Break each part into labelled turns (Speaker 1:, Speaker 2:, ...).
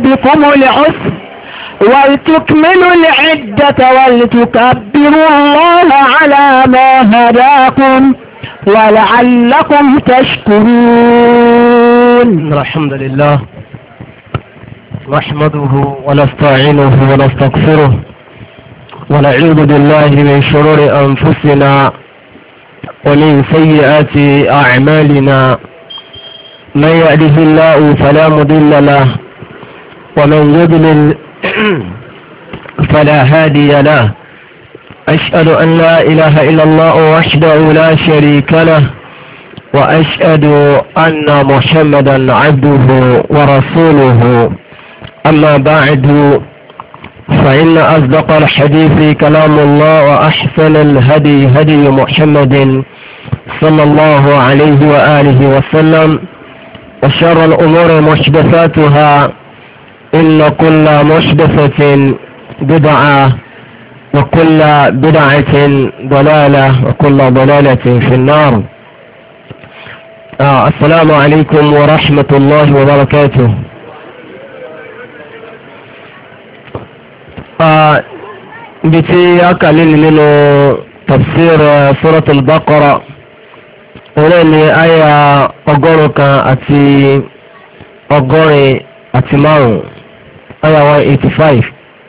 Speaker 1: بكم العسر ولتكملوا العدة ولتكبروا الله على ما هداكم ولعلكم تشكرون.
Speaker 2: الحمد لله نحمده ونستعينه ونستغفره ونعوذ بالله من شرور أنفسنا ومن سيئات أعمالنا. من يهده الله فلا مضل له ومن يضلل فلا هادي له. أشهد أن لا إله إلا الله وحده لا شريك له وأشهد أن محمدا عبده ورسوله. أما بعد فإن أصدق الحديث كلام الله وأحسن الهدي هدي محمد صلى الله عليه وآله وسلم وشر الأمور محدثاتها إن كل محدثة بدعة وكل بدعة ضلالة وكل ضلالة في النار. السلام عليكم ورحمة الله وبركاته. بتي أكلل من تفسير سورة البقرة ولاني آية أقولك أقولي أتمارو آية 185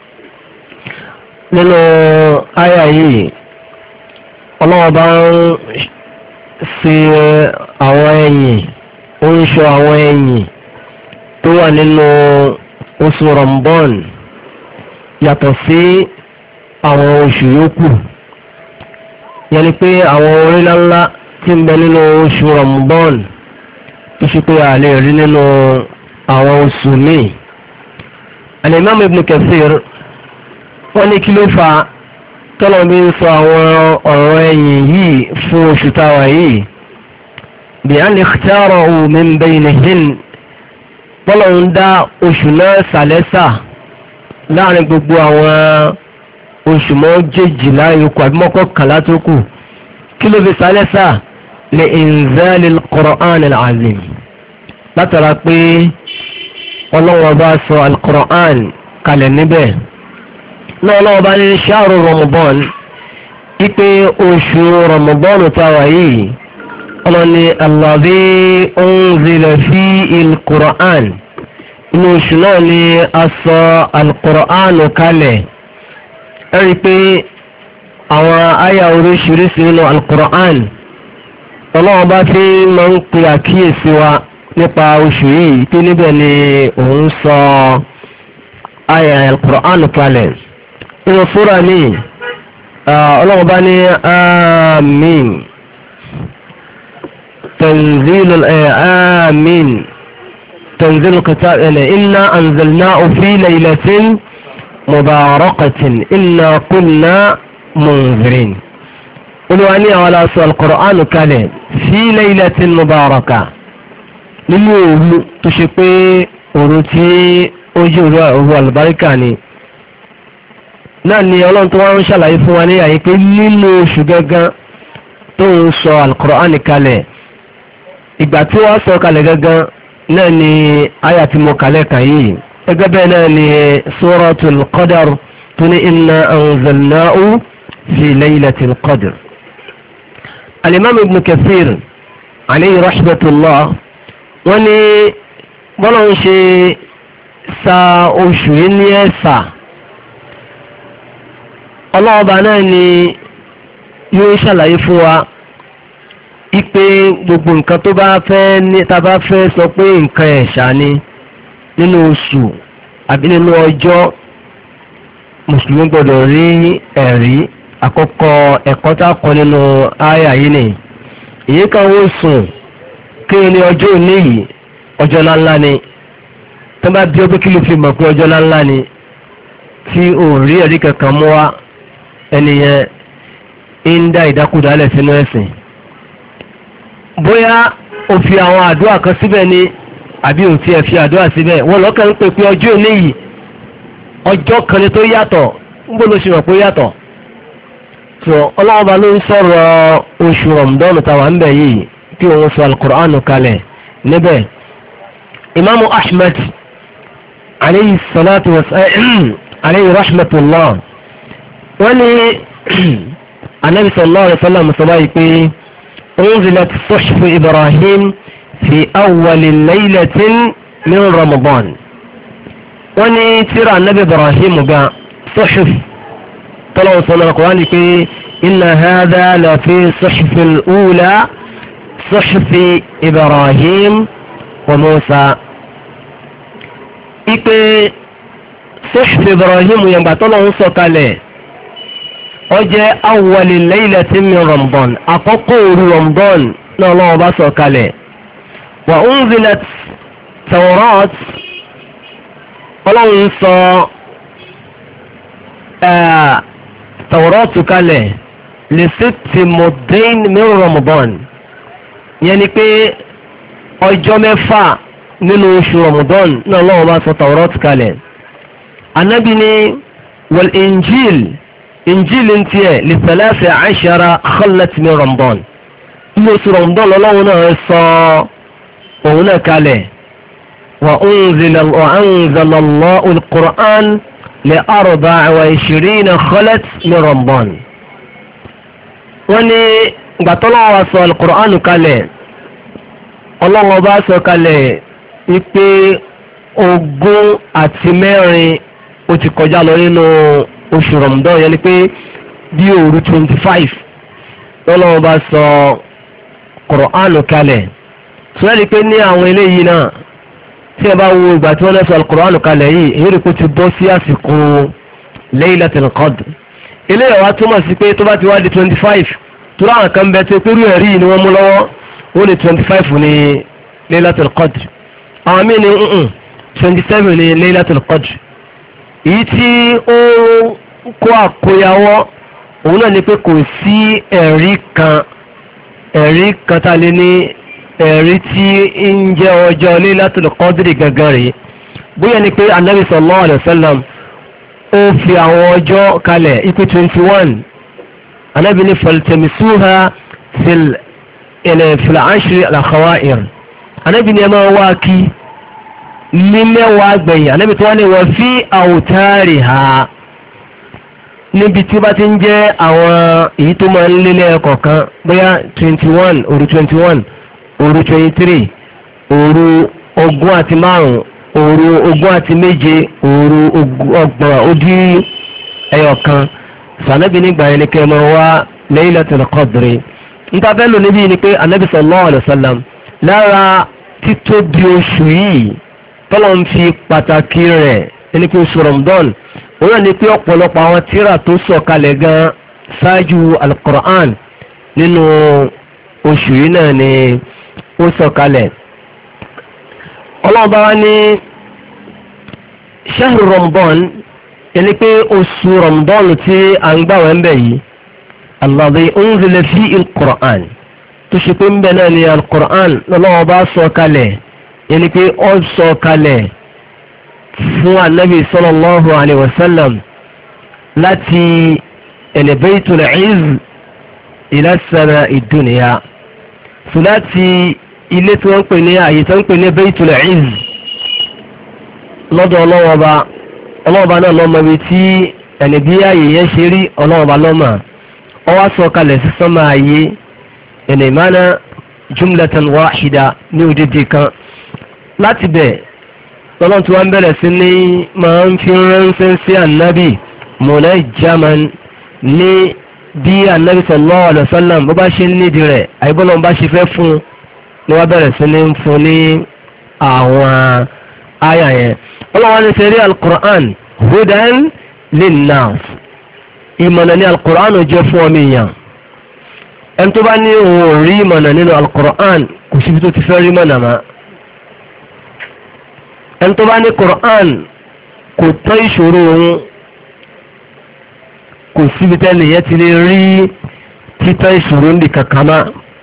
Speaker 2: nínú àyà yìí ọlọ́wọ́ bá ń ṣe àwọn ẹ̀yìn ó ń ṣọ́ àwọn ẹ̀yìn tó wà nínú oṣù Ramadan yàtọ̀ sí àwọn oṣù yòókù yẹni pé àwọn orílẹ̀ ńlá tí ń bẹ nínú oṣù Ramadan tó ṣe pé a lè rí nínú àwọn oṣù míì. Al-Imam Ibn Kathir wọ́n ní kí ló fà tọ́lọ̀ bí ń sọ àwọn ọ̀rọ̀ ẹ̀yìn yìí fún oṣù táwà yìí bí an ikhtarahu min baynihin tọ́lọ̀ ń dá oṣù náà sàlẹ́sà láàrin gbogbo àwọn oṣù méjèèjìlá yòókù àbí mọ́kànlá tó kù. kí ló fi sàlẹ́sà li inzalil Qur'an al-azim látara pé ọlọ́wọ́ bá sọ al-Qur'an kalẹ̀ níbẹ̀ náà lọ́wọ́ bá ní ṣáàrù Ramadan ipe oṣù Ramadan táwà yìí ọlọ́ni alladhi unzila fi il-Qur'an inú oṣù náà ni a sọ al-Qur'an kalẹ̀. ẹ̀rí pé àwọn àyà oríṣiríṣi nínú al-Qur'an ọlọ́wọ́ bá fi máa ń pe àkíyèsí wa nípa oṣù yìí tí níbẹ̀ ni òun sọ àyà al-Qur'an kalẹ̀. inú súra ní ọlọ́wọ́ bá ní àmín tanzilul kitab inna anzalnahu fi laylatin mubarakatin inna kunna munzirin. olúwa ní àwọn aláṣọ al-Qur'an kalẹ̀ fi laylatin mubaraka nínú òru tó ṣe pé òru tí ó jẹ́ òru albarika ni. náà ni ọlọ́run tó wá ń ṣàlàyé fún wa ní àyè pé nínú oṣù gangan tó ń sọ al-Qur'an kalẹ̀ ìgbà tí wọ́n sọ kalẹ̀ gangan náà ni àyà tí mo kalẹ̀ kàn yìí. gẹ́gẹ́ bẹ́ẹ̀ náà ni suratul qadar tó ní inna anzalnahu fi laylatil qadr. al-imam ibn kathir alayhi rahmatullah wọ́n ní bọ́lá ń ṣe sa oṣù yìí ní ẹ̀sà ọlọ́ọ̀bá náà ni yóò ṣàlàyé fún wa ipe gbogbo nǹkan tó bá fẹ́ ní tá bá fẹ́ sọ pé nǹkan ẹ̀ṣà ni nínú oṣù àbí nínú ọjọ́ mùsùlùmí gbọdọ̀ rí ẹ̀rí àkọ́kọ́ ẹ̀kọ́ tá a kọ́ nínú àyà yìí ni èyí kan wó sùn kí ni ọjọ́ òní yìí ọjọ́ ńláńlá ni tó bá bí ó pé kí ló fi mọ̀ pé ọjọ́ ńláńlá ni tí ò rí ẹ̀rí kankan mú wá ẹnìyẹn ń dá ìdákúdálẹ̀ sínú ẹ̀sìn. bóyá o fi àwọn àdúrà kan síbẹ̀ ni àbí ò tiẹ̀ fi àdúrà síbẹ̀ wọ́n lọ́kàn ń pè pé ọjọ́ òní yìí ọjọ́ kan ni tó yàtọ̀ ń bó ló ṣe mọ̀ pé yàtọ̀. tó ọlọ́wọ́ba ló ń sọ̀rọ̀ oṣù Ramadan táwa ń bẹ̀ yìí tí òun sọ al-Qur'an kalẹ̀ níbẹ̀. Imaamu Ahmed alayhi salatu wa alayhi rahmatullah wọ́n ní anabi sallallahu alayhi wa sallam sọ báyìí pé unzilat suhfu ibrahim fi awwali laylatin min ramadan wọ́n ní tírà anabi ibrahim ga suhuf tọ́lọ́wọ́ sọ̀rọ̀ Al-Qur'an ni pé inna hadha la fi suhfi al-ula suhfi ibrahim wa musa ipe suhfi ibrahim yẹn gbà tọ́lọ́wọ́ sọ kalẹ̀ ó jẹ́ awwali laylatin min ramadan àkọ́kọ́ òru ramadan náà lọ́wọ́ bá sọ kalẹ̀ wa unzilat tawrat ọlọ́run sọ tawrat kalẹ̀ li sitti muddain min ramadan yẹn ni pé ọjọ́ mẹ́fà nínú oṣù ramadan náà lọ́wọ́ bá sọ tawrat kalẹ̀ anabi ni wal injil injili ń tiẹ̀ li thalatha ashara khallat min ramadan nínú oṣù ramadan lọ́wọ́ náà sọ òun náà kalẹ̀ wa anzala Allahu al-Qur'an li 24 khallat min ramadan wọ́n ní gbàtọ́lọ́wọ́ sọ al-Qur'an kalẹ̀ ọlọ́wọ́ bá sọ kalẹ̀ wípé 24 ó ti kọjá lọ nínú oṣù ramadan yẹn ni pé bí òru 25 lọ́lọ́wọ́ bá sọ Qur'an kalẹ̀ sọ́yẹ́lì pé ní àwọn eléyìí náà tí ẹ bá wo ìgbà tí wọ́n lẹ́sọ̀ Al-Qur'an kalẹ̀ yìí èyí rí kó ti bọ́ sí àsìkò Laylatul Qadr eléyìí wá túmọ̀ sí pé tó bá ti wá di 25 tó láwọn kan bẹ tó pérú ẹ̀rí ni wọ́n mú lọ́wọ́ ó ní 25 ní Laylatul Qadr àwọn míì ní 27 ní Laylatul Qadr èyí tí ó kó àkóyawọ́ òun náà ni pé kò sí ẹ̀rí kan tá a lè ní ẹ̀rí tí ń jẹ́ ọjọ́ Laylatul Qadri gangan rèé bóyá ni pé anabi sallallahu alayhi wa sallam ó fi àwọn ọjọ́ kalẹ̀ ipe 21 anabi ní faltamisuha fil ashri al-khawa'ir anabi ní ẹ máa wá kí ní mẹ́wàá gbẹ̀yìn anabi tí wọ́n ní wọ́n fi awtariha níbi tí ó bá ti ń jẹ́ àwọn èyí tó máa ń lélẹ̀ kọ̀ọ̀kan bóyá 21 òru 21 òru 23 òru 25 òru 27 òru 30 ó dín ẹyọkan sànẹ́bí nígbà yẹn ni kẹ́ ẹ máa wá Laylatul Qadri níta fẹ́ lò níbí ni pé anabi sallallahu alayhi wa sallam lára títóbi oṣù yìí tọ́lọ́ ń fi pàtàkì rẹ̀ ẹni pé oṣù Ramadan òun náà ni pé ọ̀pọ̀lọpọ̀ àwọn tírà tó sọ̀kalẹ̀ gan ṣáájú Al-Qur'an nínú oṣù yìí náà ni ó sọ̀kalẹ̀ ọlọ́ọ̀bá wa ní shahru Ramadan ẹni pé oṣù Ramadan tí a ń gbàwẹ̀ ń bẹ̀ yìí alladhi unzila fihi al-Qur'an tó ṣe pé ń bẹ̀ náà ni Al-Qur'an lọ́wọ́bá sọ̀kalẹ̀ ẹni pé ó sọ̀kalẹ̀ fún anabi sallallahu alayhi wa sallam láti Baytul Izz ila sama'i dunya so láti ilé tí wọ́n pè ní àyè tí wọ́n pè ní Baytul Izz lọ́dọ̀ ọlọ́wọ́ba náà lọ́mọ ibi tí ẹni bí ààyè yẹn ṣe rí ọlọ́wọ́ba lọ́mọ ọ wá sọ kalẹ̀ sí sọ́mọ ààyè ẹni ìmáná jumlatan wahida ní odidi kan láti bẹ̀ lọ́lọ́n tí wọ́n bẹ̀rẹ̀ sí ní máa ń fi ránṣẹ́ sí ànábì munajjaman ní bí ànábì sallallahu alaihi wasallam bó bá ṣe nídìí rẹ̀ àyíbọ́lọ́n bá ṣe fẹ́ fún ni wọ́n bẹ̀rẹ̀ sí ní fún ní àwọn àyà yẹn ọlọ́wọ́n ní sẹ́rí al-Qur'an hudan linnas ìmọ̀nà ní al-Qur'an jẹ́ fún ọmọ èèyàn ẹni tó bá ní òun ò rí ìmọ̀nà nínú al-Qur'an kò síbi tó ti fẹ́ rí mọ̀nà máa ẹni tó bá ní Qur'an kò tán ìṣòro òun kò síbi tẹ́lẹ̀ yẹn ti lè rí títán ìṣòro ní kàkàmá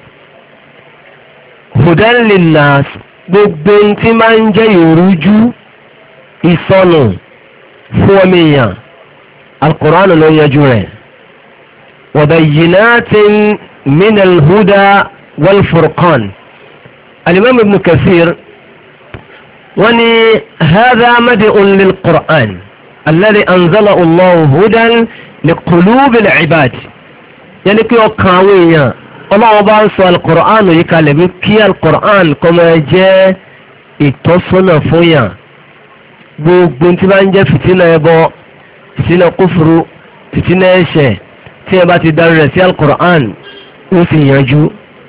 Speaker 2: hudan linnas gbogbo tí máa ń jẹ́ ìrújú ìsọnù fún ọmọ èèyàn al-Qur'an ló yanjú rẹ̀ wa bayyinatin min al-huda wal-furqan al-imam ibn Kathir wọ́n ní hadha mad'un lil Qur'an alladhi anzalahu Allahu hudan li qulubil ibad yẹni pé ọkàn àwọn èèyàn ọlọ́wọ́ bá ń sọ al-Qur'an yìí kalẹ̀ bí kí al-Qur'an kọ́ máa jẹ́ ìtọ́sọ́nà fún yàn gbogbo tí bá ń jẹ́ fìtínà ẹbọ fìtínà kúfùrú fìtínà ẹ̀ṣẹ̀ tí ẹ bá ti darí rẹ̀ sí al-Qur'an ó sì yanjú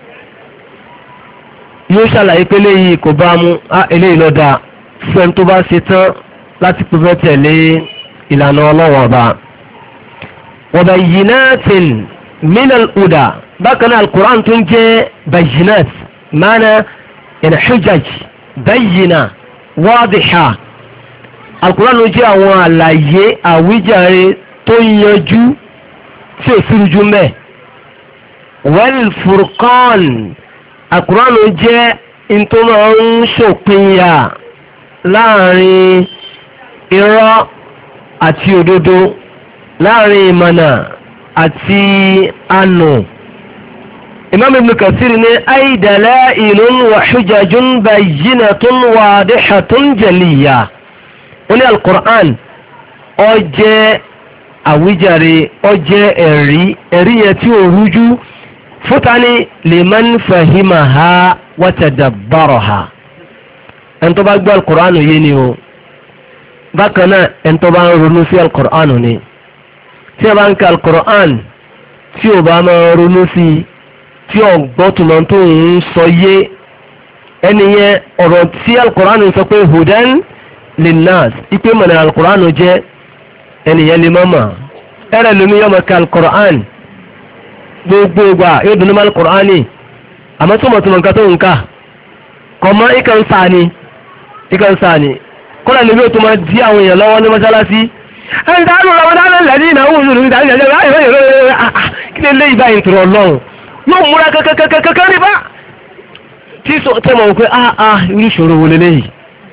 Speaker 2: yóò ṣàlàyé pé léyìí kò bá mú eléyìí lọ́dà fún ẹni tó bá ṣe tán láti pẹ́fẹ́ tẹ̀lé ìlànà ọlọ́wọ́ ọba. wa bayyinatin minal huda bákan náà al-Qur'an tó ń jẹ́ bayyinat maana yana hujjaj bayyina wadiha al-Qur'an ló jẹ́ àwọn àlàyé àwíjàre tó yanjú tí ò sí rújú mẹ́. wal furqan al-Qur'an ló jẹ́ ìtọ́nà ń ṣòpinya láàrin irọ́ àti òdodo láàrin ìmọ̀nà àti ànù. Imam Ibn Kathir ní ay dalailun wa hujajun bayyinatun wadihatun jaliyya. Ó ní al-Qur'an ó jẹ́ àwíjàre ó jẹ́ ẹ̀rí yẹn tí ó rújú fútani liman fahimaha wa tadabbaraha. ẹni tó bá gbọ́ al-Qur'an yé ni o bákan náà ẹni tó bá ń ronú sí al-Qur'an ni tí a bá ń ka al-Qur'an tí o bá máa ronú sí tí o gbọ́ tùmọ̀ tó ń sọ yé ẹni yẹn ọ̀rọ̀ tí al-Qur'an sọ pé hudan linnas ipe mọ̀nà al-Qur'an jẹ́ ẹni yẹn lè mọ́mọ́ ẹ̀rẹ̀ lómi yọmọ ka al-Qur'an gbogbo ìgbà yóò dunu mọ́ al-Qur'an ni àmọ́ tó mọ̀ tó mọ̀ nǹkan tó ń kà kọ̀mọ́ ikan sáà ni kọ́lá níbi òtún máa di àwọn èèyàn lọ́wọ́ ní mọ́sálásí ẹni tá a lò lọ́wọ́ dáná lẹ́ni ìnáwó òṣèlú níta ìjọba kí lè lé ìbá ìtòrò ọlọ́run yóò múra kankan rí bá tí tẹ́mọ̀ wò pé irú ìṣòro wo lélẹ́yìí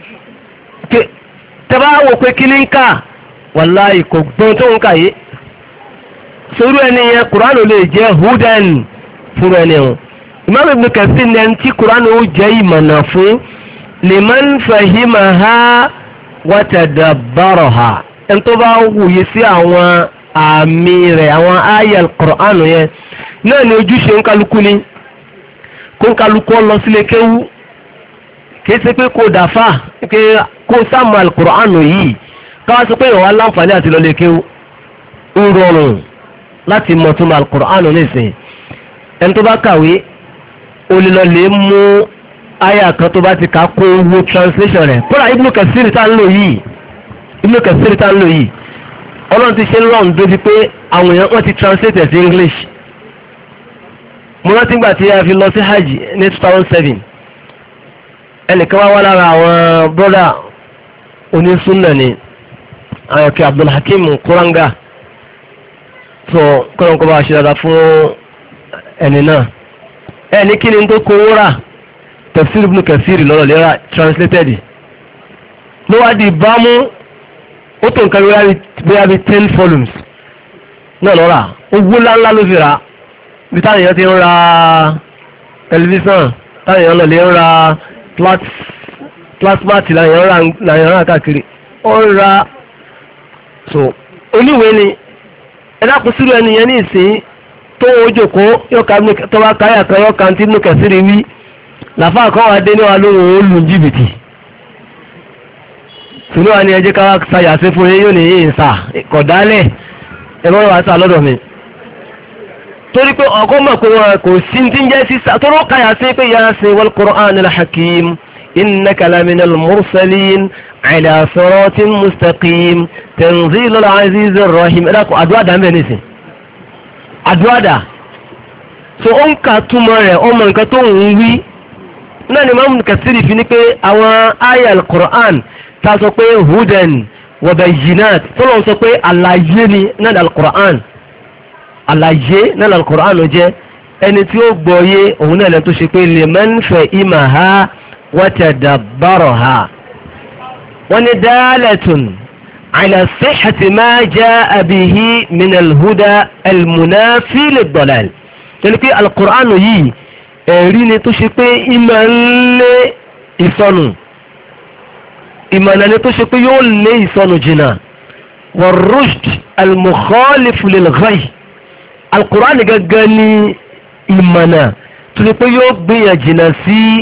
Speaker 2: tẹ́bá wò pé kí ní ń kà wàláhì kò gbọ́n tó ń kà yé sorú ẹni yẹn Kùránù lè jẹ́ hudan fún ẹni ẹ̀hún Imam Ibn Kathir ní ẹni tí Kùránù ó jẹ́ ìmọ̀nà fún liman fahimaha wa tadabbaraha ẹni tó bá wòye sí àwọn àmì rẹ̀ àwọn àyà al-Qur'an yẹn náà ni ojúṣe ń kálukú ni kó ń kálukú lọ sílé kéwú kìí ṣe pé kó dàfà pé kó sáàmù al-Qur'an yìí káwá sọ pé ìwà láǹfààní àti lọ lè kéwú ń rọrùn láti mọ̀túnmọ̀ al-Qur'an nísìnyí ẹni tó bá kàwé ó lè lọ lè mú aya kan tó bá ti kà kó wo translation rẹ̀ kódà Ibn Kathir tá ń lò yìí ọlọ́run ti ṣe lọ́run débi pé àwọn èèyàn wọ́n ti translate ẹ̀ sí English. Mo rántí gbà tí a fi lọ sí hajj ní 2007 ẹnìkan wá lára àwọn brọ́dà onísúnnà ni ayọ̀kẹ́ Abdulhakeem Kuranga tó kọ́nà kó bá ṣe dáadáa fún ẹni náà ẹni kí ni tó kówó rà Tafsir Ibn Kathir lọ́rọ̀ lera translated ló wá di bámú ó tó nǹkan bóyá bí 10 volumes náà lọ́ra owó ńláńlá ló fi rà bí táwọn èèyàn ti ń ra tẹlifíṣàn táwọn èèyàn lọ́lẹ̀ ń ra plasma tí làwọn èèyàn rà káàkiri ó ń ra so oníwèé ni ẹ̀dá kò sírò ẹni yẹn ní ìsìn tó wọ́n jòkó tó bá káyà kan yóò kan tí Ibn Kathir wí làfáà kan wà dé níwà lóhùn ó lù jìbìtì sùnú wa ni ẹjẹ́ ká sáyà sí fún yín yóò ní yín sà kọ̀dálẹ̀ ẹ̀rọ wa sà lọ́dọ̀ mi torí pé ọkọ̀ mọ̀ pé wọn kò sí ti ń jẹ́ sísà tó ló káyà sí pé Yasin wal Qur'anil hakim innaka laminal mursalin ala siratin mustaqim tanzilul azizir rahim ẹ̀dá kò àdúrà mẹ́ nísìn àdúrà so ó ń ka túmọ̀ rẹ̀ ọmọ nǹkan tó ń wí náà ni Imam Kathir fi ní pé àwọn aya al-Qur'an ta sọ pé hudan wa bayyinat tọ́lọ̀ sọ pé àlàyé ni náà al-Qur'an àlàyé náà al-Qur'an ló jẹ́ ẹni tí ó gbọ́yé òun náà lẹ́nu tó ṣe pé liman fahimaha wa tadabbaraha wọ́n ní dalatun ala sihhati ma jaa bihi min al-huda al-munafi lid-dalal yẹni pé al-Qur'an yìí ẹ̀rí ni tó ṣe pé ìmọ̀ ń lé ìsọnù ìmọ̀nà ni tó ṣe pé yóò lé ìsọnù jìnnà wà rushd al-mukhalif lil-ghayy al-Qur'an gẹ́gẹ́ ní ìmọ̀nà tó ṣe pé yóò gbìyàn jìnnà sí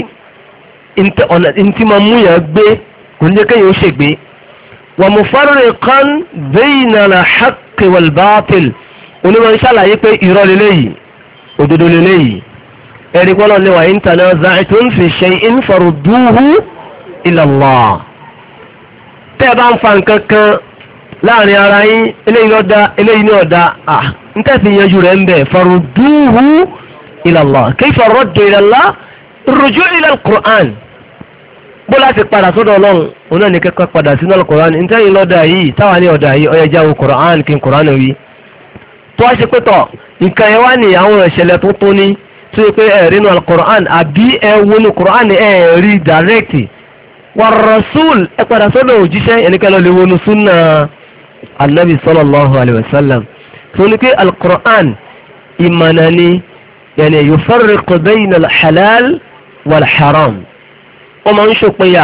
Speaker 2: ntí ma mú yàn gbé kò ní jẹ́ kéèyàn ó ṣègbé wa mufarriqan bayna al-haqqi wal-batil onímọ̀ ń ṣàlàyé pé irọ́ lélẹ́yìí òdodo lélẹ́yìí ẹ̀rí gbọ́dọ̀ ní wa in tanaza'tum fi shay'in farudduhu ila Allah tẹ́ ẹ bá ń fa nǹkan kan láàrin ara yín eléyìí lọ́dá eléyìí ní ọ̀dá ń tẹ́sí yanjú rẹ̀ ń bẹ̀ farudduhu ila Allah kayfa raddu ila Allah ar-ruju' ila al-Qur'an bó láti padà sọ́dọ̀ ọlọ́run òun náà ní kẹ́kọ̀ọ́ padà sínú al-Qur'an ń tẹ́yìn lọ́dá yìí táwa ní ọ̀dá yìí ọ̀yẹ́jà wo Qur'an kí n Qur'an wí tó wá ṣe pé tọ̀ nǹkan yẹn wá ní àwọn ìṣẹ̀lẹ̀ tó tó ní tó yẹ pé ẹ̀rí nu al-Qur'an àbí ẹ̀wọ̀n Qur'an ẹ̀rí direct wà rasul ẹ padà sọ́dọ̀ òjíṣẹ́ ẹnikẹ́lọ́ lè wọnú súnà anabi sallallahu alayhi wa sallam tó ní pé al-Qur'an ìmọ̀nà ni yẹni yufarriqu bayna al-halal wal-haram wọ́n máa ń ṣòpinya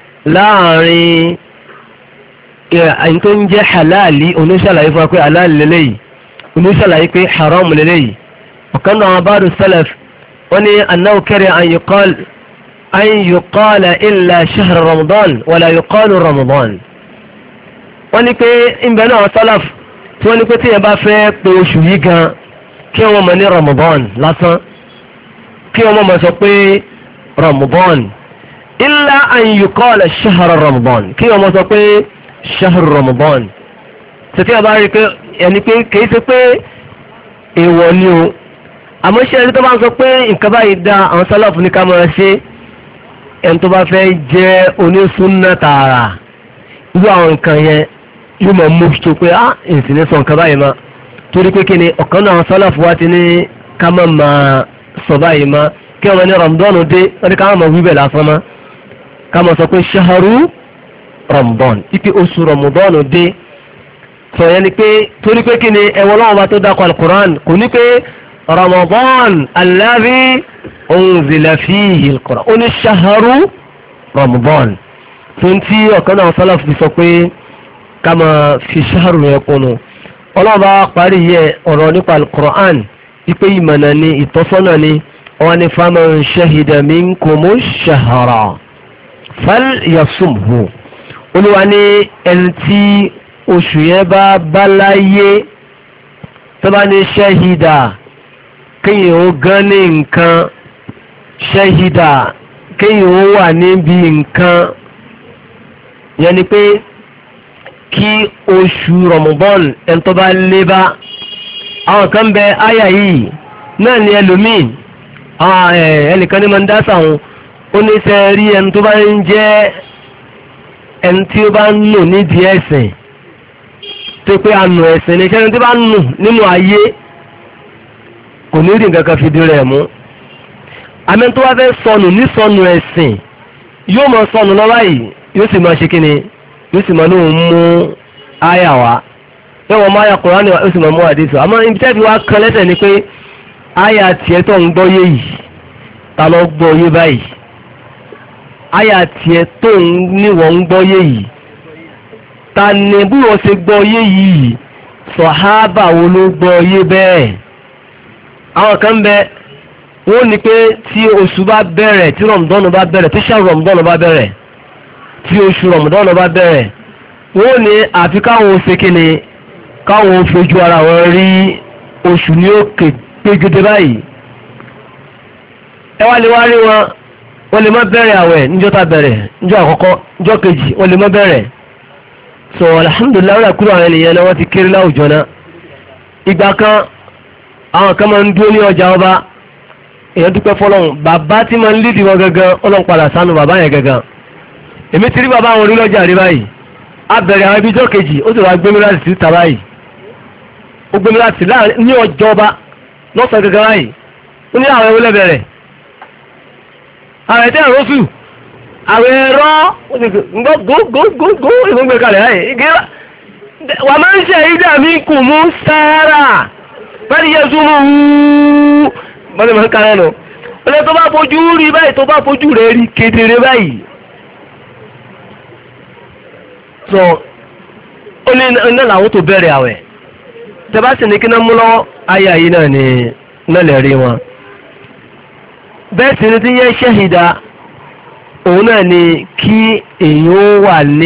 Speaker 2: láàrin ẹni tó ń jẹ́ halali oníṣàlàyé fún wa pé halal lélẹ́yìí oníṣàlàyé pé haram lélẹ́yìí ọ̀kan náà ba'du salaf wọ́n ní annahu kariha an yuqala illa shahr ramadan wala yuqalu ramadan wọ́n ní pé ìbẹ̀ náà salaf tí wọ́n ní pé tí yẹn bá fẹ́ pé oṣù yìí gan kí wọ́n mọ̀ ní ramadan lásán kí wọ́n mọ̀ sọ pé ramadan illa an yuqala shahr ramadan kí wọ́n mọ̀ sọ pé shahr ramadan tètè àbá rí pé ẹni pé kìí ṣe pé èèwọ̀ ni o àmọ́ ṣe ẹni tó bá ń sọ pé nǹkan báyìí dá àwọn sálàfù ní ká máa ṣe ẹni tó bá fẹ́ jẹ́ onísúnnà tààrà irú àwọn nǹkan yẹn yóò máa mú tó pé èsì ní sọ nǹkan báyìí ma torí pé kí ni ọ̀kan náà àwọn sálàfù wa ti ní ká má máa sọ báyìí ma kí wọ́n ní rọ̀mùdọ́nù dé wọ́n ní ká má máa wí bẹ̀ lásán ma ká máa sọ pé ṣaharu rọ̀mùdọ́nù ipe oṣù rọ̀mùdọ́nù dé sọ̀yẹ́ ni pé torí pé kí ni ẹ̀wọ̀n lọ́wọ́ bá tó dákọ̀ al-Qur'an kò ní pé Ramadan alladhi unzila fihi al-Qur'an ó ní ṣaharu Ramadan tó ń tí ọ̀kan náà sálàf fi sọ pé ká máa fi ṣaharu yẹn kunu ọlọ́wọ́ bá parí yẹ ọ̀rọ̀ nípa al-Qur'an ipe ìmọ̀nà ni ìtọ́sọ́nà ni wọ́n ní faman shahida minkumu shahra falyasumhu olúwa ní ẹni tí oṣù yẹn bá báláyé tó bá ní ṣẹ́hídà kéyìn ó gán ní nǹkan ṣẹ́hídà kéyìn ó wà níbi nǹkan yẹn ni pé kí oṣù Ramadan ẹni tó bá lé bá àwọn kan bẹ àyà yìí náà ni ẹlòmíì ẹnìkan ní mandasa wọn ó ní sẹ́ rí ẹni tó bá ń jẹ́ ẹni tí ó bá ń lò nídìí ẹ̀sìn tó pé ànù ẹ̀sìn ní kẹ́ni tí bá nù nínú ayé kò ní rí nǹkan kan fi di rẹ̀ mú àmì tó wá fẹ́ sọnù ní sọnù ẹ̀sìn yóò mọ sọnù lọ́wọ́ yìí yóò sì máa ṣe kíni yóò sì máa lóun mú àyà wá yóò wọ́n mú àyà Kùránì wá yóò sì máa mú àdìsọ àmọ́ ibi tẹ́ fi wá kan lẹ́sẹ̀ ni pé àyà tiẹ̀ tó ń gbọ́ yé yìí ta ló gbọ́ yé báyìí àyà tiẹ̀ tó ń níwọ̀n ń gbọ́ yé yìí ta ni bí wọ́n ṣe gbọ́ yé yìí sọ̀hábà wo ló gbọ́ yé bẹ́ẹ̀ àwọn kan bẹ wọ́n ní pé tí oṣù bá bẹ̀rẹ̀ tí rọ̀mùdọ́nù bá bẹ̀rẹ̀ tí ṣáà rọ̀mùdọ́nù bá bẹ̀rẹ̀ tí oṣù rọ̀mùdọ́nù bá bẹ̀rẹ̀ wọ́n ní àfi káwọn ṣe kíni káwọn fojú ara wọn rí oṣù ní òkè gbégede báyìí ẹ wá lè wá rí wọn wọ́n lè má bẹ̀rẹ̀ àwẹ̀ níjọ́ tá bẹ̀rẹ̀ níjọ́ àkọ́kọ́ níjọ́ kejì wọ́n lè má bẹ̀rẹ̀ so alhamdulilayi wọ́n kúrò àwọn ènìyàn náà wọ́n ti kéré láwùjọ náà ìgbà kan àwọn kan máa ń dúró ní ọjà ọba èèyàn dúpẹ́ fọlọ́hún bàbá tí máa ń lídìí wọn gangan ọlọ́run padà sánú bàbá yẹn gangan èmi ti rí bàbá àwọn orí lọ́jà rí báyìí a bẹ̀rẹ̀ àwọn ibi ijọ́ kejì ó sì wá gbé mi láti sí ta báyìí ó gbé mi láti láàrin ní ọjọ́ ọba lọ́sàn gangan báyìí ó ní àwọn ewúlẹ̀ bẹ̀rẹ̀ àwọn ẹ̀tẹ́ àrọ́sù àwọn ẹ̀rọ gbogbogbogbogbò ìgbóngbè kalẹ̀ láyé wà máa ń ṣe ìdá mi kù mú sáárà bẹ́ẹ̀ni yẹ súnmọ́ wúú bọ́lẹ̀ máa ń kalẹ̀ nù ọlẹ́ tó bá fojú rí báyìí tó bá fojú rẹ̀ rí kedere báyìí so ó ní iná làwọn tó bẹ̀rẹ̀ àwẹ̀ tẹ́bá sì ní kí náà mú lọ́wọ́ ayé yìí náà ni náà lè rí wọn. bẹ́ẹ̀ sì ni tí yẹn ṣẹ́hìdá òun náà ni kí èèyàn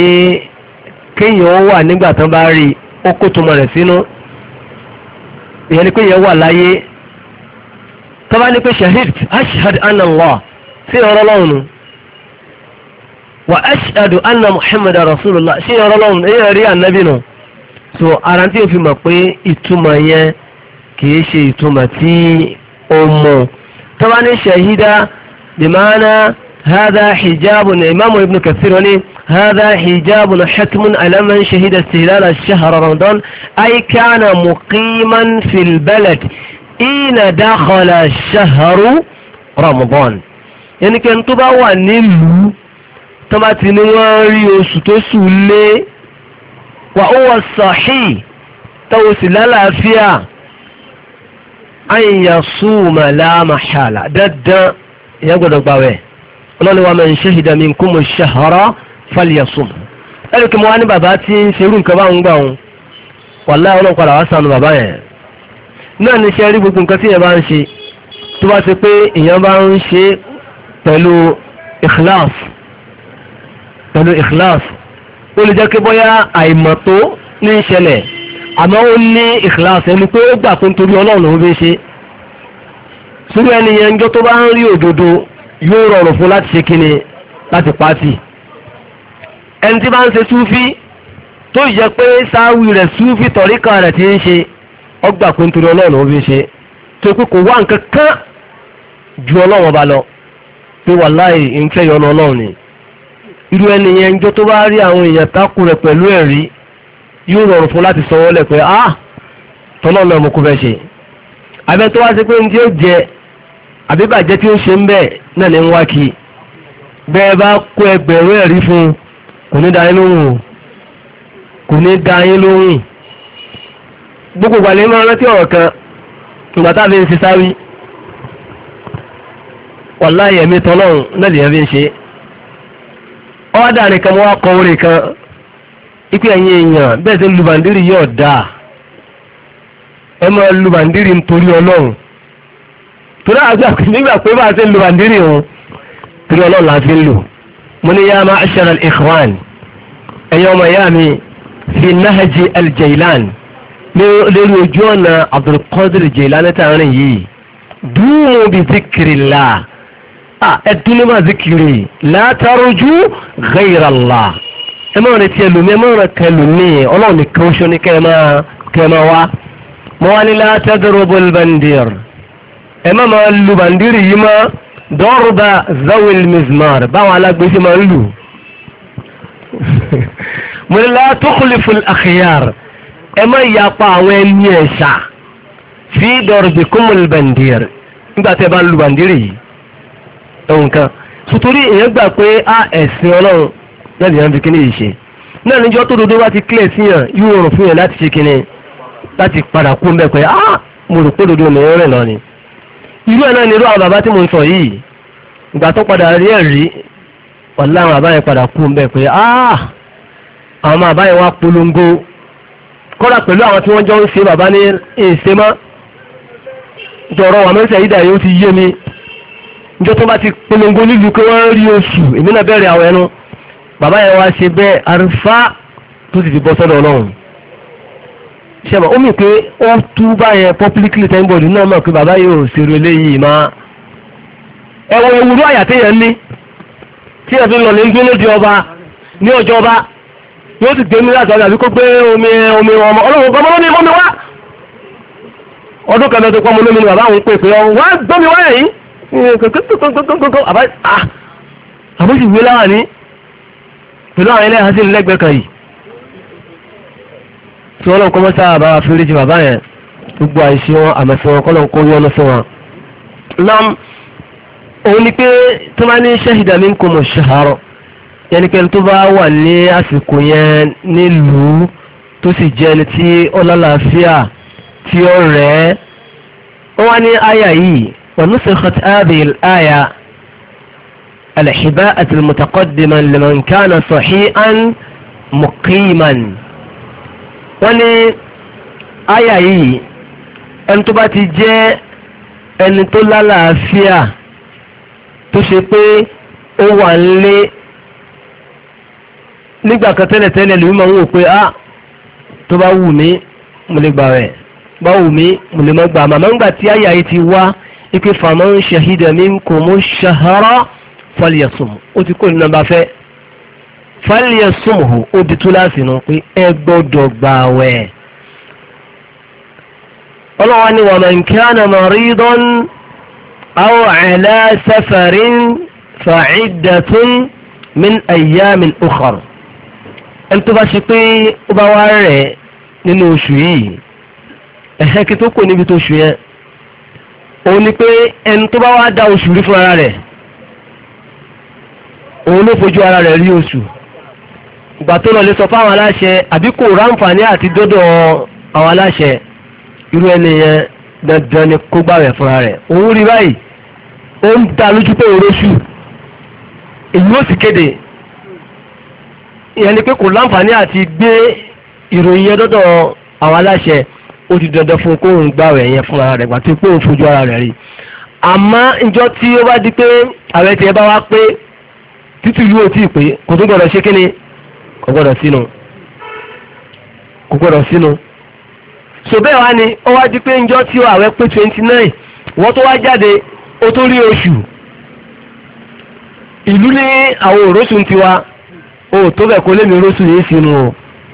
Speaker 2: wà nígbà tán bá rí ó kó tó mọ̀ rẹ̀ sínú ìyẹn ni pé yẹn wà láyé tọ́ba ní pé shahid ashhadu anna Allah sí ọ̀rọ̀ lọ́wọ́n wa ashhadu anna Muhammad rasulullah sí ọ̀rọ̀ lọ́wọ́n èyí rí ànábì nù so ara tí o fi mọ̀ pé ìtumọ̀ yẹn kìí ṣe ìtumọ̀ tí ó mọ̀ tọ́ba ní shahida bimana هذا حجاب الإمام ابن كثير هذا حجاب حتم على من شهد استهلال الشهر رمضان أي كان مقيما في البلد حين دخل الشهر رمضان يعني كان تبا ونلو تبا تنواري وستوسو لي وهو الصحيح توصل العافية أن يصوم لا محالة دد يقول باوي ọlọ́ni wa man shahida minkumu shahra falyasum ẹ̀rù kí mo wá ní bàbá tí ń ṣerú nǹkan bá ń gbà wọn wallahi ọlọ́run padà wá sànù bàbá yẹn náà ní ṣe rí gbogbo nǹkan tí yẹn bá ń ṣe tó bá ṣe pé èèyàn bá ń ṣe pẹ̀lú ikhlas ó lè jẹ́ kí bóyá àìmọ̀tó ní ìṣẹ̀lẹ̀ àmọ́ ó ní ikhlas ẹni pé ó gbà pé nítorí ọlọ́run ló ń fi ṣe sórí ẹni yẹn ń jọ tó bá ń rí òdodo yóò rọrùn fún láti ṣe kíni láti pàtì ẹni tí bá ń ṣe súfí tó yẹ pé sáwì rẹ̀ súfí tọ̀ríkà rẹ̀ ti ń ṣe ọgbà pé nítorí ọlọ́run ó fi ṣe tó pé kò wá nǹkan kan ju ọlọ́run ọba lọ pé wàláì ń fẹ́ yọ ọlọ́run ni irú ẹni yẹn njọ́ tó bá rí àwọn èèyàn tákù rẹ̀ pẹ̀lú ẹ̀rí yóò rọrùn fún láti sọ wọ́lẹ̀ pé tọ́lọ́ náà mo kó fẹ́ ṣe abẹ́ tó wá sí pé ní tí ó jẹ àbíbàjẹ́ tí ó ṣe ń bẹ̀ náà ní ń wá kí bẹ́ẹ̀ bá kó ẹgbẹ̀rún ẹ̀rí fún kò ní dá yín lóhùn gbogbo ìgbàlẹ̀ máa rántí ọ̀rọ̀ kan ìgbà tá a fi ń ṣe sáwí wàláhì ẹ̀mí tọ́lọ́run náà lèyàn fi ń ṣe ọ́dà nìkan wọ́n kọ orin kan ipe ẹ̀yìn èèyàn bẹ́ẹ̀ sí lùbàndírì yóò dáa ẹ máa lùbàndírì nítorí ọlọ́run torí àgbà nígbà pé bá a ṣe lùbàndírì òun torí ọlọ́run la fi ń lò mo ní yá ma'ashara al-ikhwan ẹ̀yọ́ ọmọ ìyá mi fi nahji al-Jailan lórí ojú ọ̀nà Abdulqadir Jailani tààrin yìí dúró bí zikrillah ẹdúnlé máa zikiri la tarju ghayra Allah ẹ máa retí ẹlòmí ẹ máa rẹ kẹlòmí ọlọ́run nìkan oṣù ní kẹ́ẹ̀má wá mọ́ wá ní la tadrubul bandir ẹ máa lu bàndírì yìí máa darba zawil mizmar báwọn alágbèsè máa ń lù mo ní la tukhliful akhyar ẹ má yapa àwọn ẹni ẹ̀ṣà fi darbikumul bandir nígbà tẹ́ bá lu bàndírì yìí ẹ̀wọ̀n kan sotori èèyàn gbà pé ẹ̀sìn ọlọ́run náà lèèyàn fi kíní yìí ṣe náà níjọ́ tó dodo wá ti clear sí yàn yóò rọrùn fún yàn láti ṣe kíní láti padà kú mbẹ́ pé mo rò pé dodo nìyẹn rìn lọ ni irú ẹ̀ náà ni irú àwọn bàbá tí mo ń sọ yìí ìgbà tó padà rí ẹ̀rí ọ̀la àwọn bàbá yẹn padà kú mbẹ́ pé àwọn bàbá yẹn wá polongo kọ́ra pẹ̀lú àwọn tí wọ́n jọ ń ṣe bàbá ní ìṣẹ́mọ́ jọ̀rọ̀ wà mẹ́sẹ̀ yìí dà yóò ti yé mi njọ́ tó bá ti polongo nílùú pé wọ́n rí oṣù èmi náà bẹ̀rẹ̀ àwọn ẹnu bàbá yẹn wá ṣe bẹ́ẹ̀ àrífá tó sì fi bọ́ sọ́dọ̀ ọlọ́run ṣẹ́bà ó mì pé ó tú báyẹn publicly tẹ́ńbọ̀dì náà mọ̀ pé bàbá yóò ṣèrò eléyìí máa ẹ̀wọ̀n ewúrú àyàtẹ̀yẹn ní tí ẹ̀ fi lọ ní gbé lóde ọba ní ọjọ́ ọba yóò sì gbé mi láti ọjà àbí kó gbé omi ọmọ ọlọ́run gbọmọ lómi mọ́mi wá ọdún kẹfẹ́ tó pọ́ mọ́ lómi ni bàbá òun pè pé wá gbọ́mi wá yìí àbúṣì ìwé láwà ní pẹ̀lú àwọn ẹlẹ́yà sí lẹ́gbẹ̀ẹ́ kan yìí tí wọ́n lọ́n kọ́ mọ́sá àbáwá fi rí jì bàbá yẹn gbogbo àìṣe wọn àmẹ́sí wọn kọ́ lọ́n kó yọ́nú sí wọn. nam òun ni pé tó máa ní shahida minkum ash-shahr yẹn ni pé tó bá wà ní àsìkò yẹn nílùú tó sì jẹ́ ẹni tí ó lálàáfíà tí ó rẹ̀ wọ́n wá ní àyà yìí. ونسخت هذه الآية الحباءة المتقدمة لمن كان صحيحا muqiman. wọ́n ní àyà yìí ẹni tó bá ti jẹ́ ẹni tó lálàáfíà tó ṣe pé ó wà nílé nígbà kan tẹ́lẹ̀tẹ́lẹ̀ lórí máa ń wò pé tó bá wù mí mo lè gbà rẹ̀ bá wù mí mo lè má gbà màmá ńgbà tí àyà yìí ti wá ike faman shahida minkumu shahra falyasum ó ti kó ní nàbà fẹ́ falyasumhu ó di túláàsì nù pé ẹ gbọ́dọ̀ gbààwẹ̀. ọlọ́wọ́ ni wa man kana maridan aw ala safarin fa'iddatun min ayyamin ukhar. ẹni tó bá ṣe pé ó bá wá rẹ̀ nínú oṣù yìí ẹ̀hẹ́ kí tó kò níbi tó oṣù yẹn òun ni pé ẹni tó bá wá dá oṣù rí fún ara rẹ̀ òun ló fojú ara rẹ̀ rí oṣù ìgbà tó lọ lè sọ fáwọn aláṣẹ àbí kò ráǹfààní àti dọ́dọ̀ àwọn aláṣẹ irú ẹni yẹn dandan ni kó gbààwẹ̀ fúnra rẹ̀ òun rí báyìí ó ń dá lójú pé òróṣù èyí ó sì kéde ìyẹn ni pé kò láǹfààní àti gbé ìròyìn yẹn dọ́dọ̀ àwọn aláṣẹ ó ti dandan fún kóun gbààwẹ̀ yẹn fúnra rẹ̀ gbà tó pé òun fojú ara rẹ̀ rí. àmọ́ ìjọ tí ó bá di pé ààrẹ tiẹ̀ bá wá pé títí ìlú ò tí ì pé kò tó gbọdọ̀ ṣe kíni kò gbọdọ̀ sínú. so bẹ́ẹ̀ wá ni ó wá di pé ìjọ tí ààrẹ pé 29 wọ́n tó wá jáde ó tó rí oṣù ìlú ní àwọn òróṣù ń tiwa ó tó bẹ̀ kó lémi òróṣù yìí sínú o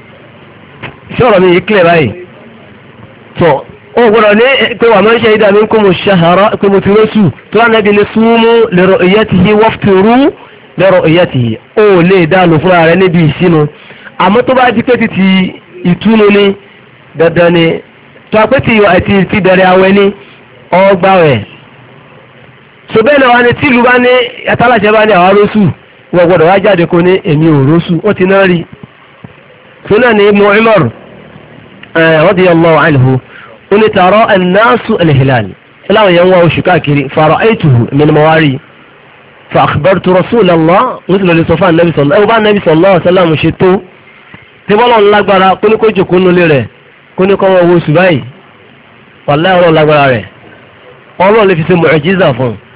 Speaker 2: ṣé ọ̀rọ̀ mi yìí kílẹ̀ báyìí tọ́ ó gbọ́dọ̀ ní pé wà máa ń ṣe ìdá mi kó mo ṣahara pé mo ti rọ́ṣù tó rán ẹbí ní súnmú li ru'yatihi waftiru li ru'yatihi ó lè dá lò fúnra rẹ̀ níbi ìsinu àmọ́ tó bá di pé ti ìtúnu ni dandan ni tó a pé ti bẹ̀rẹ̀ àwẹ̀ ni ọgbà rẹ̀ so bẹ́ẹ̀ náà wá ní tí ìlú bá ní ẹ̀tàláṣẹ bá ní àwọn rọ́ṣù wọ́n gbọ́dọ̀ wá jáde kó ní èmi ò rọ́ṣù ó ti náà rí so náà ní Ibn Umar radiyallahu anhu oni tààrọ annasu alhilal iláwọn yẹn wá oṣù káàkiri fara'aytuhu min mawari fa akhbartu rasulallah wọ́n ti lọ lè sọ fún anabi sallallahu ẹwọ́ bá anabi sallallahu alaihi wasallam ṣe tó tí wọ́n lọ lágbára kó ní kó jòkó nulẹ̀ rẹ̀ kó ní kọ́ wọ́n wo oṣù báyìí wallahi ọlọ́ lágbára rẹ̀ ọlọ́ lè fi ṣe mu'jiza fún un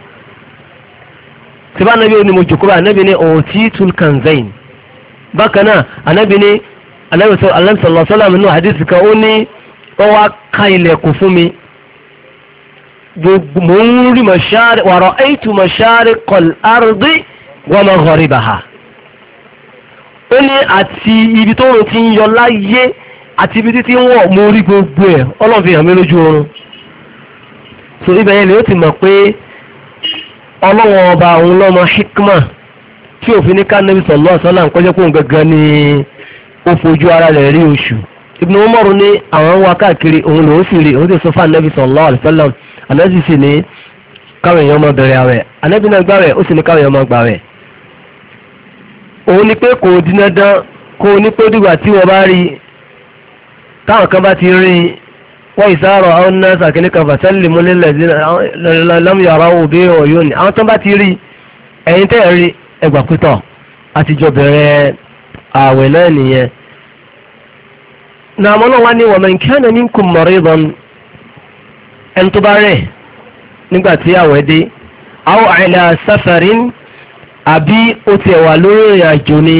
Speaker 2: tí bá anabi ni mo jòkó bá anabi ni utitul kanzain bákan náà anabi ni anabi sallallahu alaihi wasallam nínú hadith kan ó ní wọ́n wá ká ilẹ̀kùn fún mi gbogbo mò ń rí wa ra'aytu mashariqal ardi wa magharibaha ó ní àti ibi tó rùn ti ń yọ láyé àti ibi títí ń wọ̀ mo rí gbogbo ẹ̀ Ọlọ́run fi hàn mí lójú oorun so ibẹ̀ yẹn lè ó ti mọ̀ pé Ọlọ́run ọba òun lọ́mọ hikma tí òfin ní ká Nabi sallallahu alaihi wasallam kọjá pé òun gangan ni ó fojú ara rẹ̀ rí oṣù Ibn Umar ní àwọn wá káàkiri òun lòún sì rí òun ti sọ fún anabi sallallahu alaihi wasallam anabi sì ní káwọn èèyàn máa bẹ̀rẹ̀ àwẹ̀ anabi náà gbàwẹ̀ ó sì ní káwọn èèyàn máa gbàwẹ̀. òun ni pé kò dín dandan kó o ní pé dìgbà tí wọ́n bá rí táwọn kan bá ti rí wọ́n ìsáàrọ̀ àwọn náà sàkíní kan fasallimu lilladhina lam yarahu bi uyuni àwọn tó bá ti rí ẹ̀yin tẹ́ rí ẹgbà pítọ̀ àtijọ́ bẹ̀rẹ̀ àwẹ̀ náà nìyẹn. náà mọ́nà wá ní wa man kana minkum maridan ẹni tó bá rẹ̀ nígbà tí àwẹ̀ dé aw ala safarin àbí ó ti wà lórí ìrìn àjò ni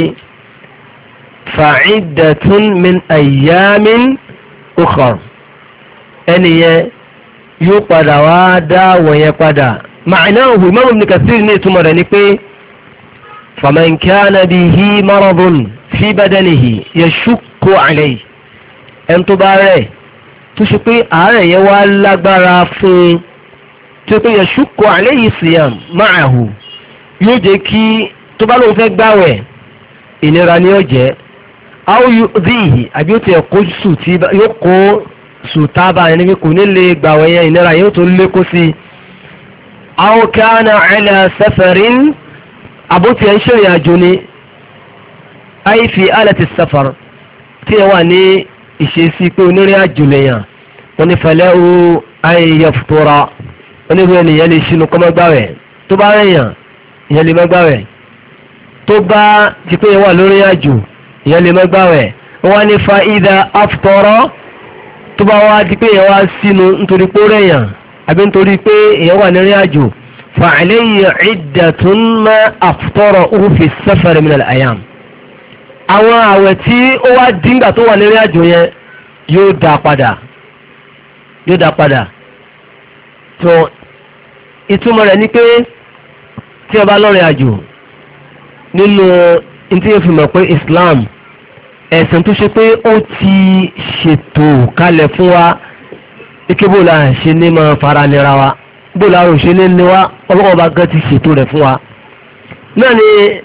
Speaker 2: fa'iddatun min ayyamin ukhar ẹnìyẹn yóò padà wá dá wọ̀nyẹn padà ma'nahu Imam Ibn Kathir ní ìtumọ̀ rẹ̀ ni pé faman kana bihi maradun fi badanihi yashukku alayhi ẹni tó bá rẹ̀ tó ṣe pé àárẹ̀ yẹn wá lágbára fún un tó ṣe pé yashukku alayhi siyam ma'ahu yóò jẹ́ kí tó bá lóun fẹ́ gbàwẹ̀ ìnira ni yóò jẹ́ aw yu'dhihi àbí ó ti ẹ̀kọ́ sùtì yóò kó sùtábà ẹni pé kò ní lè gbàwẹ̀ yẹn ìnira yóò tó lékó sí i aw kana ala safarin àbótí ẹ̀ ń ṣèrìn àjò ni ay fi alati safar tí ẹ wà ní ìṣesí pé onírìn àjò lèèyàn wọn ní falahu an yaftura onírú ènìyàn lè ṣinú kọ́mọ́gbàwẹ̀ tó bá rẹ̀yàn ìyẹn lè má gbàwẹ̀ tó bá ti pé wà lórí àjò ìyẹn lè má gbàwẹ̀ wọ́n ní fa idha aftara tó bá wá di pé èèyàn wá sínú nítorí pé ó rẹ̀yàn àbí nítorí pé èèyàn wà ní ìrìnàjò fa alayhi iddatun ma aftarahu fi safar min al-ayyam. àwọn àwẹ̀ tí ó wá díngbà tó wà ní ìrìnàjò yẹn yóò dá padà tó ìtumọ̀ rẹ̀ ni pé tí ó bá lọ́rìn àjò nínú tí ó fi mọ̀ pé Islam ẹ̀sìn tó ṣe pé ó ti ṣètò kalẹ̀ fún wa ike bó la ṣe ní máa fara nira wa bó la rò ṣe ní wa ọlọ́wọ́ bá gán ti ṣètò rẹ̀ fún wa. náà ni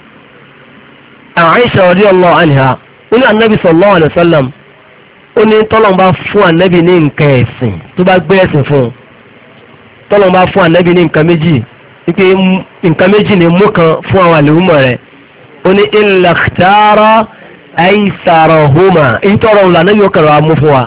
Speaker 2: Aisha radiyallahu anha ó ní anabi sallallahu alayhi wa sallam ó ní tọ́lọ́n bá fún anabi ní nǹkan ẹ̀sìn tó bá gbé ẹ̀sìn fún un tọ́lọ́n bá fún anabi ní nǹkan méjì wípé nǹkan méjì ni mú kan fún àwọn àlèhùnmọ̀ rẹ̀ ó ní illa ikhtara aisarahuma ìtọ́rọ̀ ńlá náà yóò kẹrọ amú fún wa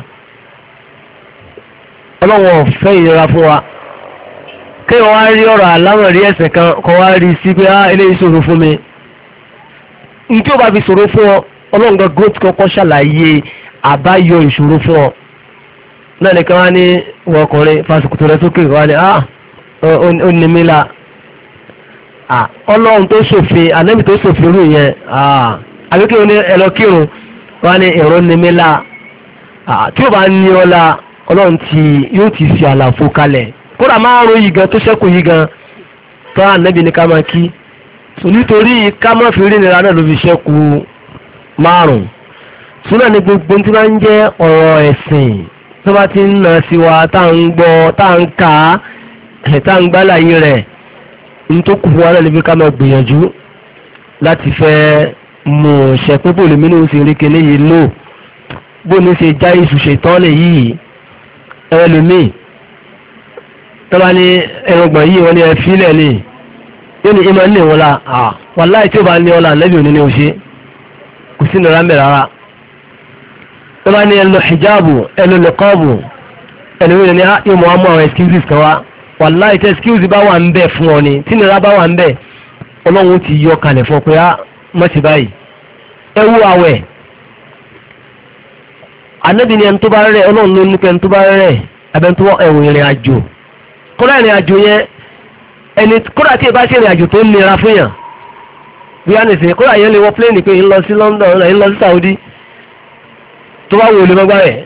Speaker 2: ọlọ́wọ́n fẹ́ ìnira fún wa kí wọ́n wá rí ọ̀rọ̀ aláwọ̀ rí ẹ̀sẹ̀ kan kọ́ wá rí sí pé eléyìí ṣòro fún mi ní tí ó bá fi ṣòro fún ọ ọlọ́run gan góòtù kọ́kọ́ ṣàlàyé àbáyọ ìṣòro fún ọ náà nìkan wá ní wọ́n ọkùnrin fásitì rẹ sókè wá ní ó ní mí la ọlọ́run tó ṣòfin ànábì tó ṣòfin rú yẹn àbíkí wọn ní ẹlọ kírun wọn ní ẹ̀rọ nímílà tí ó bá ní ọlá ọlọ́run yóò ti fi àlàfo kalẹ̀ kódà márùn yìí gan tó ṣẹ́kù yìí gan tó ànábì ní ká máa kí so nítorí ká má fi rí nira náà ló fi ṣẹ́kù márùn súnà ní gbogbo tí wọ́n ń jẹ́ ọ̀rọ̀ ẹ̀sìn tó bá ti ń nà sí wa tá à ń gbọ́ tá à ń kà á tá à ń gbálàyé rẹ̀ ní tó kù fún wa náà níbi ká máa gbìyànjú láti fẹ́ mo ṣe pé bò lèmi ní oṣù eréke léyìí lò bó ní ṣe já iṣu ṣètọ́ lè yìí ẹlòmíì tọ́ba ní ẹrọgbọ̀n yìí wọ́n ní ẹ fílẹ̀ lè yóò ní ìmọ̀ nílé wọn la wàláì tí ó bá ní ọlá lẹ́bí òní ní oṣù kò sí nira mẹ́rin rárá tọ́ba ní ẹlò hijabu ẹlò nìkọ́ọ̀bù ẹlòmíì ní yóò mọ̀ wá mú àwọn excuses kan wá wàláì tí excuses bá wà ń bẹ̀ fún ọ ni tí nira bá wà ń bẹ̀ ọlọ́run ti yọ kalẹ̀ fún ọ pé mọ́tì báyìí ẹwú àwẹ̀ anábì ni ẹni tó bá rẹ̀ ọlọ́run ló ní pé ẹni tó bá rẹ̀ abẹ́ni tó ẹ̀wọ̀n ìrìn àjò kódà ìrìn àjò yẹn ẹni kódà tí ì bá ṣe ìrìn àjò tó nira fún yàn bí a nìsín kódà yẹn lè wọ pléènì pé ń lọ sí London ń lọ sí Saudi tó bá wò lè mọ́gbà rẹ̀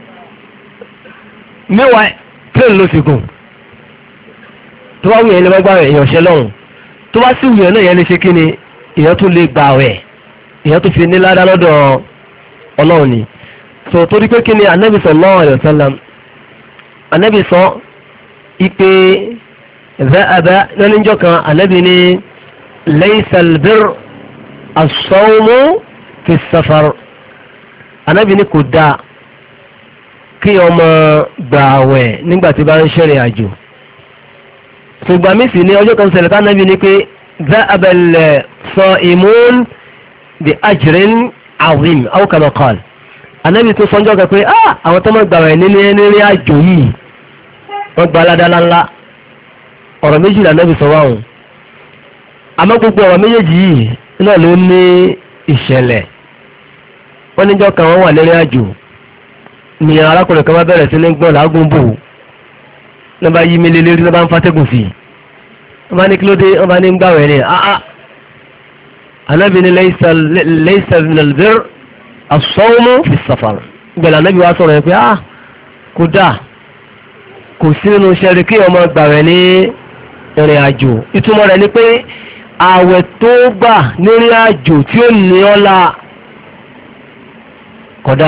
Speaker 2: mẹ́wàá pléènì ló sì gùn tó bá wù yẹn lè mọ́gbà rẹ̀ èèyàn ṣẹ lọ́rùn tó bá sì wù yẹn náà yẹn lè ṣe kí ni èèyàn tún lè gbà wẹ̀ èèyàn tún fi ní ládá lọ́dọ̀ ọlọ́run ni so torí pé kí ni anabi sallallahu alayhi wa sallam anabi sọ ipe za'aba lọ́nìjọ́ kan anabi ní laysa al-birr as-sawmu fi as-safar anabi ní kò dáa kí ọmọ gbà wẹ̀ nígbà tí bá ń ṣẹ̀rìn àjò ṣùgbọ́n mi sì ní ọjọ́ kan ṣẹlẹ̀ tá anabi ní pé ذهب الصائمون بأجر عظيم أو كما قال النبي tó sọ́njọ́ kan pé àwọn tó máa gbàwẹ̀ nílé àjò yìí wọ́n gba aládàá ńlá ọ̀rọ̀ méjì là Ànábì sọ wáhùn àmọ́ gbogbo ọ̀rọ̀ méjèèjì yìí náà ló ní ìṣẹ̀lẹ̀ wọ́n níjọ́ kan wọ́n wà nílé àjò ní arákùnrin kan bá bẹ̀rẹ̀ sí ní gbọ́n làágùn bò ní bá yí mi lé lérí ní bá ń fàtẹ́gùn sí i wọ́n bá ní kí ló dé wọ́n bá ní gbàwẹ̀ ni anabi ni laysa min al-birr as-sawmu fi as-safar gbẹ̀lẹ̀ anabi wa sọ̀rọ̀ yẹn pé kò dáa kò sí nínú iṣẹ́ rẹ̀ kí ọmọ gbàwẹ̀ ní ìrìn àjò ìtumọ̀ rẹ̀ ni pé àwẹ̀ tó gbà nírìn àjò tí ó ní ọlá kódà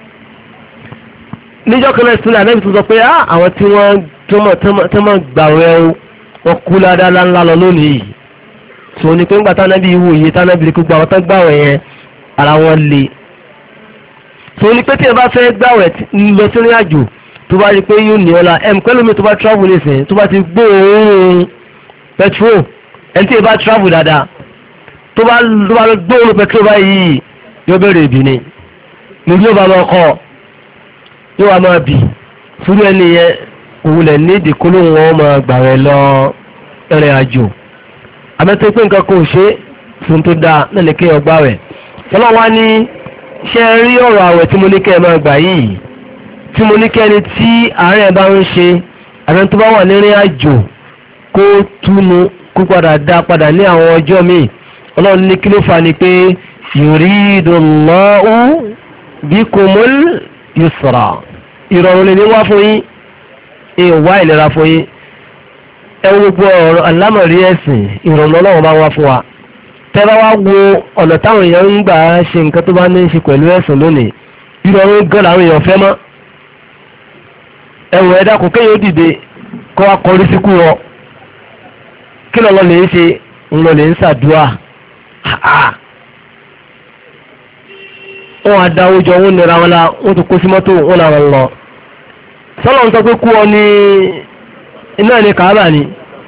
Speaker 2: níjọ́ kan náà sílẹ̀ anabi tó sọ pé àwọn tí wọ́n tó mọ̀ gbàwẹ̀ o wọ́n kú ládàá ńlá lọ lónìí yìí so ní pé ńgbà tánábì ìwòye tánábì lè kó gba àwọn tó gbàwẹ̀ yẹn ara wọn le so ní pé tí ẹ bá fẹ́ gbàwẹ̀ lọ sí ìrìn àjò tó bá rí pé yóò ní ọlá pẹ́lú mi tó bá travel nísìnyí tó bá ti gbóòórùn petrol ẹni tí ẹ bá travel dáadáa tó bá gbóòórùn petrol báyìí yóò bẹ̀rẹ̀ ìbí ni níbi yóò bá máa kọ́ yóò wá máa bì sórí ẹni yẹn òwúlẹ̀ ní ìdíkóló wọn máa gbàwẹ̀ lọ ìrìn àjò àmẹ́tẹ́ pé nǹkan kò ṣe fún tó dáa náà ní kéèyàn gbàwẹ̀ ọlọ́wọ́ ní ṣe rí ọ̀rọ̀ àwẹ̀ tí mo ní kẹ́ ẹ máa gbà yìí tí mo ní kẹ́ ẹni tí àárẹ̀ bá ń ṣe àbẹ́ tó bá wà nírìn àjò kó túnu kó padà dá padà ní àwọn ọjọ́ míì ọlọ́run ní kí ló fà ní pé yuridullahu bikumul yusra ìrọ̀rùn lè ní wá fún yín ìwà ìlera fún yín ẹ gbogbo ọ̀rọ̀ alámọ̀rí ẹ̀sìn ìrọ̀rùn ọlọ́run bá wá fún wa tẹ́lá wá wo ọ̀nà táwọn èèyàn ń gbà ṣe nǹkan tó bá ní í ṣe pẹ̀lú ẹ̀sìn lónìí ìrọ̀rùn gan làwọn èèyàn fẹ́ mọ́ ẹ̀wọ̀n ẹ̀dá kò kéèyàn dìde kó wá kọrí síkú wọn kí lọ́lọ́ lè ń ṣe ńlọ lè ń ṣàdúrà wọn àdáwójọ wọn nira wọn la wọn tó kó sí mọ́tò wọn làwọn lọ sọlọ ń sọ pé kú ọ ní iná ní kàábà ni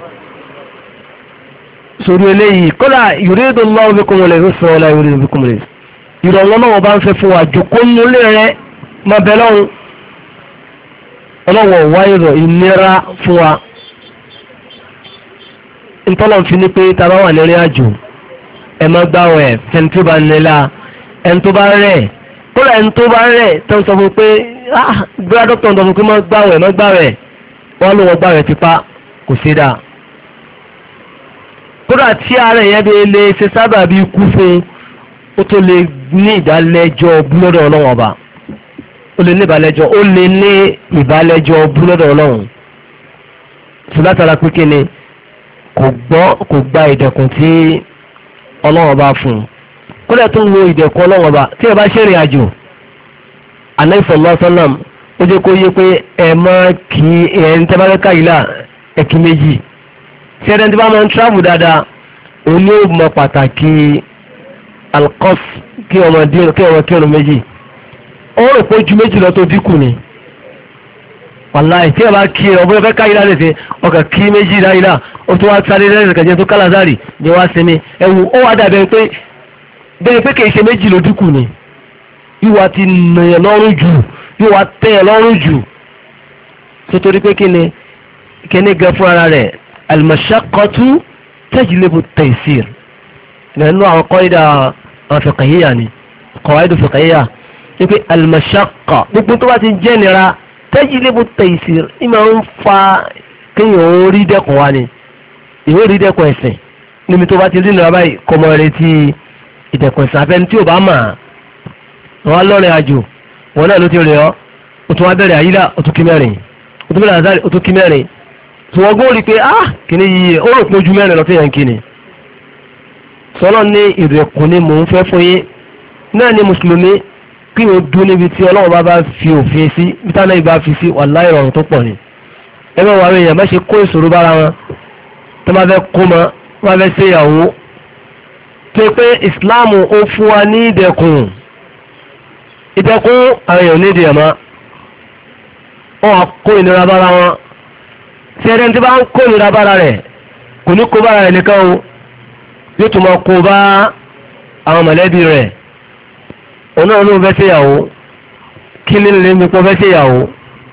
Speaker 2: sórí eléyìí kọ́lá yuridullahu bikumul yusra wala yuridu bikumul usra ìrọ̀lọ́ náà wọ́n bá ń fẹ́ fún wa jòkó nílé rẹ má bẹ lọ́hùn ọlọ́wọ́ wá ìnira fún wa ntọ́lọ̀ fi ní pé tá a bá wà lórí àjò ẹ má gbààwẹ̀ ẹni tó bá nílá ẹni tó bá rẹ̀ kọ́lá ẹni tó bá rẹ̀ tó ń sọ fún pé gbéra dókítà ń sọ fún pé má gbààwẹ̀ wọ́n ló wọ́n gbààwẹ̀ tipa kò sí dáa kódà tí ààrẹ yẹn bí lè ṣe sábà bí kú fún ó tó lè ní ìdálẹ́jọ́ búlọ́dọ̀ ọlọ́run ọba ó lè ní ìbálẹ́jọ́ búlọ́dọ̀ ọlọ́run tó látara pé kí ni kò gba ìdẹ̀kùn tí ọlọ́run ọba fún un kódà tó ń wo ìdẹ̀kùn ọlọ́run ọba tí ẹ bá ṣe ìrìn àjò Ànábì sallallahu alaihi wasallam ó jẹ́ kó yé pé ẹ má kí ẹni tẹ́ bá fẹ́ káyìlá ẹ̀kí méjì sẹ́dẹ̀ tí bá máa ń tíráàbù dáadáa òun yóò mọ pàtàkì alqas kí ọmọ kírun méjì ó rò pé ju méjì lọ tó dínkù ni wàláì tí ẹ bá kí ẹ ọbẹ̀ fẹ́ káyìlá lè ṣe ọkà kí méjì dáyìlá ó tún wá sáré lẹ́sẹ̀ kẹjẹ tó kálázárì ni wá sinmi ẹ̀wù ó wá dà bẹ́ẹ̀ pé kì í ṣe méjì ló dínkù ni yíwá ti nàyàn lọ́rùn jù yíwá tẹ̀yàn lọ́rùn jù tó torí pé kí ni gan fún ara rẹ̀ المشقة تجلب التيسير لأنه عن قاعدة فقهية يعني قواعد فقهية يقول المشقة يقول طبعا جنرا تجلب التيسير إما أنفع كي يريد قواني يريد قواني níbi tó bá ti rìn rábàá kọmọ rẹ ti ìdẹ̀kùn ìsàfẹ́ tí ò bá mà wọn lọ́rìn àjò wọn náà ló ti rìn ọ́ o tún wá bẹ̀rẹ̀ àyílà o tún kí mẹ́rin o tún bẹ̀rẹ̀ àzárí o tún kí mẹ́rin tí wọ́n gbọ́ rí pé kìíní yìí ó rò pé ojú mẹ́rin lọ sí yẹn kìíní sọlọ́ ní ìrẹ̀kùn ni mò ń fẹ́ fún yín náà ni mùsùlùmí kí o dún níbi tí ọlọ́run bá fi òfin sí bí táwọn ìbá fi sí wàláhì ìrọ̀rùn tó pọ̀ ni ẹgbẹ́ wàá èèyàn bá ṣe kó ìṣòro bára wọn tó bá fẹ́ kó mọ tó bá fẹ́ ṣe ìyàwó tó pé ìsìláàmù ó fún wa ní ìdẹ̀kùn àwọn èèyàn nídìí ẹ̀ mọ́ wọn á kó ìnira bára wọn tí ẹni tí bá ń kó ìnira bára rẹ̀ kò ní kó bára rẹ̀ nìkan o yóò tún máa kó bá àwọn mọ̀lẹ́bí rẹ̀ òun náà ló fẹ́ ṣèyàwó kí ní lè mi pọ́ fẹ́ ṣèyàwó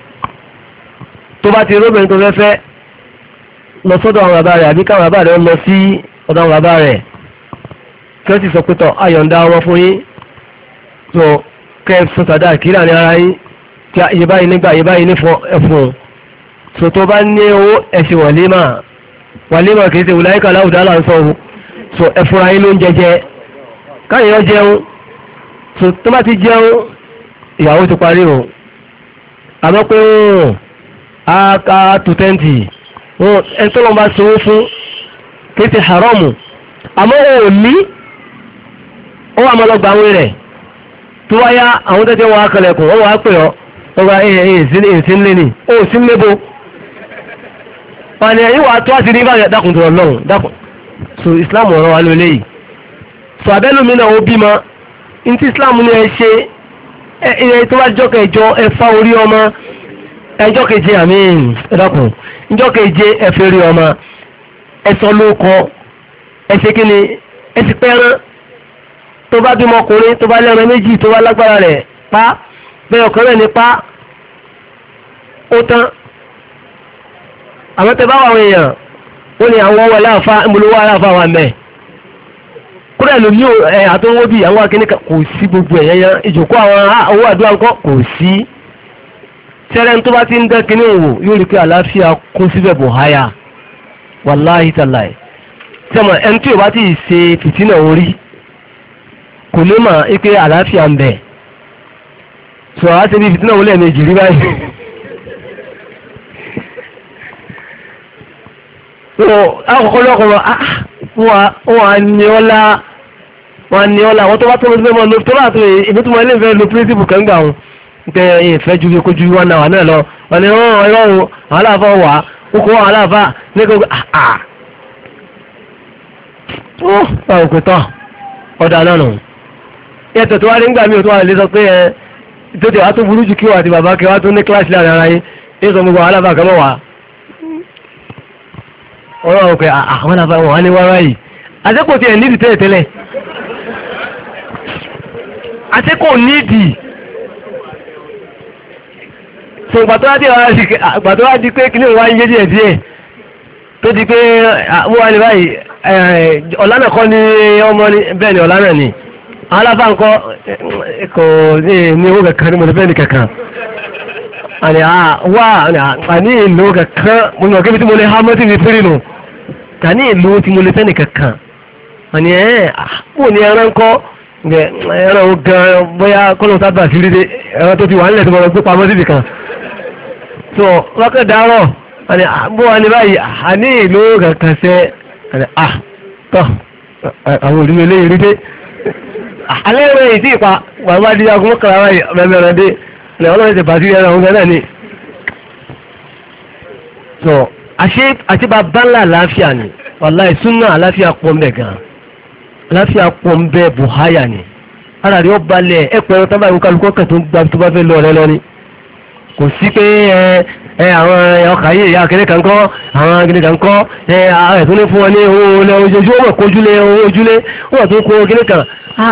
Speaker 2: tó bá ti róbìnrin tó fẹ́ fẹ́ lọ sọ́dọ̀ àwọn bàbá rẹ̀ àbí káwọn bàbá rẹ̀ lọ sí ọ̀dọ̀ àwọn bàbá rẹ̀ kí wọ́n sì sọ pé tọ́ ayọ̀ǹda wọn fún yín tó kẹ́ ẹ fún sàdá kíra ní ara yín tí iye báyìí nígbà iye báyìí ní ẹ̀fún so tó bá ní owó ẹ̀sìn wàlímà kìí ṣe wùláyíkà láwùdá là ń sọ o so ẹ̀fúnra yín ló ń jẹjẹ káyọ̀ jẹun so tó bá ti jẹun ìyàwó ti parí o àmọ́ pé a ká tu tẹ́ǹtì ẹni tó lọ́n bá sanwó fún kìí ṣe haramu àmọ́ o ò ní ó wà mọ́lọ́gba àwọn rẹ̀ tó wáyá àwọn tẹ́tẹ́ wọn akẹlẹ̀kùn wọ́n wá pè ọ́ wọ́n wá ìsínlẹ̀ ni ó sì ń lébo wọ́n ni ẹ̀yìn wà tó àti rí báyìí dákùn tó lọ́rùn dákùn so Islam ọ̀rọ̀ wa ló léyìí so abẹ́lómi náà ó bímọ ní tí Islam ní ẹ ṣe ẹ tó bá jọ́ kẹjọ ẹ fá orí ọmọ ẹjọ́ keje àmín ẹ̀dàkùn ẹjọ́ keje ẹ fẹ́ rí ọmọ ẹ sọ lóko ẹ ṣe kí ni ẹ sì pẹ́rán tó bá bímọ ọkùnrin tó bá lẹ́ran méjì tó bá lágbára rẹ̀ pa bẹ́ẹ̀ ọkàn rẹ̀ ní pa ó tán àwọn tẹ bá wà àwọn èèyàn ó ní àwọn wọlé àfa ìmúlówó aláfa wà mẹ́ kúrẹ́ ló ní àtọwọ́ bíi àwọn akẹ́nìkan kò sí gbogbo ẹ̀yẹ yẹn ìjòkó àwọn owó àdúrà ńkọ́ kò sí tẹ́rẹ́ tó bá ti ń dán kínní wò yóò rí pé àlàáfíà kún síbẹ̀ bò háyà wàláhì tàláì sẹ́mọ̀ ẹni tí ò bá ti ṣe fìtínà orí kò lè mà pé àlàáfíà ń bẹ sọ̀rọ̀ á ṣe bí fìtínà wọlé ẹ̀mejì rí báyìí. àkọ́kọ́ lọ́kọ̀ọ́ wọn ní ọlá wọn tó bá tó lọ́sí mọ́ tó bá tó ìbí tó mọ́ ilé ìfẹ́ lo píríncípù kẹ́ńgà wọn pé ìfẹ́ ju kó ju wọn náà wà náà lọ wọn ni wọn ọlọ́run àwọn aláàfáà wà kókó àwọn aláàfáà ní kókó báwo kò tán ọ̀dà náà nù. yàtọ̀ tó wá rí ńgbà mí ò tó wà lè sọ pé tó ti wá tó burú jù kí wà àti bàbá kí wá tó ní kíláàsì láàrin ara yín ní sọ gbogbo àwọn aláàfáà kan mọ́ wà. ọlọ́run pé àwọn aláàfáà wọn wá ní wáwá yìí àtẹ́kọ̀ọ́ tiẹ̀ nídìí tẹ́lẹ̀ tẹ́lẹ̀ àtẹ́kọ̀ọ́ nídìí so gbàtọ́ wá di pé kí ní wá ń yé díẹ̀ díẹ̀ tó di pé wọ́n wá ní báyìí ọ̀lànà kọ́ ní ọmọ ní bẹ́ẹ̀ ni ọ̀lànà ni aláfà ńkọ́ kò ní owó kankan ní mo ní bẹ́ẹ̀ ni kankan àní wá àní ìlú kankan mo ní ọ̀kẹ́bí tí mo lè há mọ́tì mi fírì nù àní ìlú tí mo lè fẹ́ ni kankan àní bó ní ẹran ńkọ́ ẹran ó gan bóyá kọ́lọ́ sábà sí rí dé ẹran tó ti wà nílẹ̀ tó mọ̀ gbé pamọ́ síbì kan so wákẹ́ dárọ̀ àni bó wa ní báyìí àní ìlú kankan sẹ́ àni tọ́ àwọn olùmọ̀ eléyìí rí dé alẹ́ ìwé yìí sí ìpa wàá di agun mọ́kànlá báyìí mẹ́mẹ́rẹ́ dé ní ọlọ́run ti bàtí ẹran oúnjẹ náà ni so àti bàbá ńlá àláfíà ni wàláì súnà àláfíà pọ̀ mbẹ̀ gan àláfíà pọ̀ mbẹ̀ buhaya ni ara rẹ̀ ó balẹ̀ ẹ̀pọ̀ ẹ̀rọ tábà ìwúkà lukọ́ kẹ̀ tó ń gbà tó bá fẹ́ lọ rẹ lọ ni kò sí pé àwọn ọkà yìí ìyá akẹ́lẹ́ kan kọ́ àwọn akẹ́lẹ́ kan kọ́ ẹ̀tún ní fún wọn ní owó olè ojojú owó kojúlé owó ojúlé wọ́n tó kó akẹ́lẹ́ kan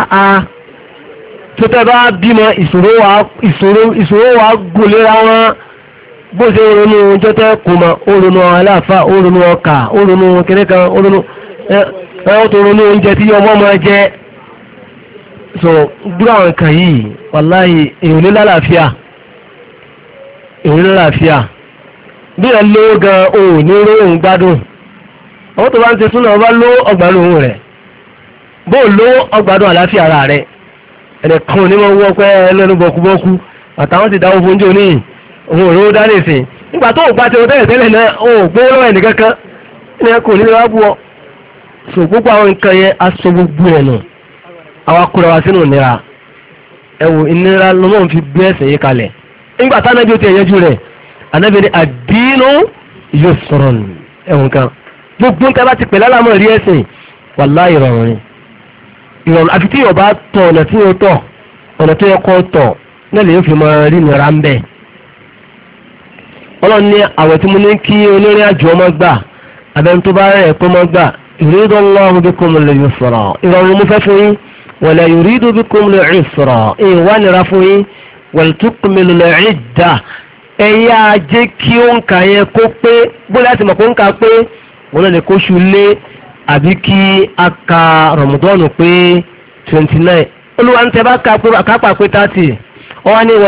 Speaker 2: tó tẹ́ bá bímọ ìṣòro wa gòlera wọn bó ṣe ronú ọjọ́ tẹ́ kò mọ̀ ó ronú aláàfà ó ronú ọkà ó ronú akẹ́lẹ́ kan ó ronú ẹ̀ tó ronú oúnjẹ tí ọmọ máa jẹ so gbúra àwọn nǹkan yìí wàláhì èèyàn ní lálàáfíà bí ẹ lówó gan òun ní róhùn gbádùn àwọn tó bá ń ṣe súnà ọba lówó ọgbàdùn òun rẹ̀ bó lówó ọgbàdùn àláfíà ara rẹ̀ ẹnìkan ní wọn wọ́ pé ẹlẹ́nu bọ̀kúbọ́kú àtàwọn ti dáwọ́ fún oúnjẹ òní òun ò rówó dání sí nígbà tó gba tiwọn tẹ́lẹ̀ náà ó gbówó lọ́wọ́ ẹnì kankan ní ẹkùn ní wàá bú ọ so gbogbo àwọn nǹkan yẹn aṣọ gbogbo ẹ̀ nù àwọn akóra wa sínú ìnira ẹ̀wò ìnira lọ́wọ́ fi gbé ẹ̀sẹ̀ yìí kalẹ̀ nígbà tánájú ti ẹ̀yẹ́jú rẹ̀ anábì ní àdínú yusrun ẹ̀wọ̀n kan gbogbo nǹkan bá ti pẹ̀lú alámọ̀ rí ẹ̀sìn wàláhì ìrọ̀rùn ni ìrọ̀rùn àfi tí yóò bá tọ̀ ọ̀nà tí yóò tọ̀ ọ̀nà tó yẹ kọ́ tọ̀ náà lè yóò fi máa rí nira ń bẹ̀. ọlọ́run ní àwẹ̀ tí mo ní kí onírìn àjò ọmọ gbà abẹ́ni tó bá rẹ̀ kó mọ́ gbà yuridullahu bikumul yusra ìrọ̀rùn mo fẹ́ fún yín wala yuridu bikumul usra ìwà nira fún yín wal-tukmilul idda ẹ̀yà jẹ́ kí ó ń kà yẹn kó pé bó láti mọ̀ kó ń kà pé wọn náà lè kó ṣu lé àbí kí a ka rọ̀mùdọ́ọ̀nù pé 29 olúwa ń tẹ́ bá kápá pé 30 wọ́n ní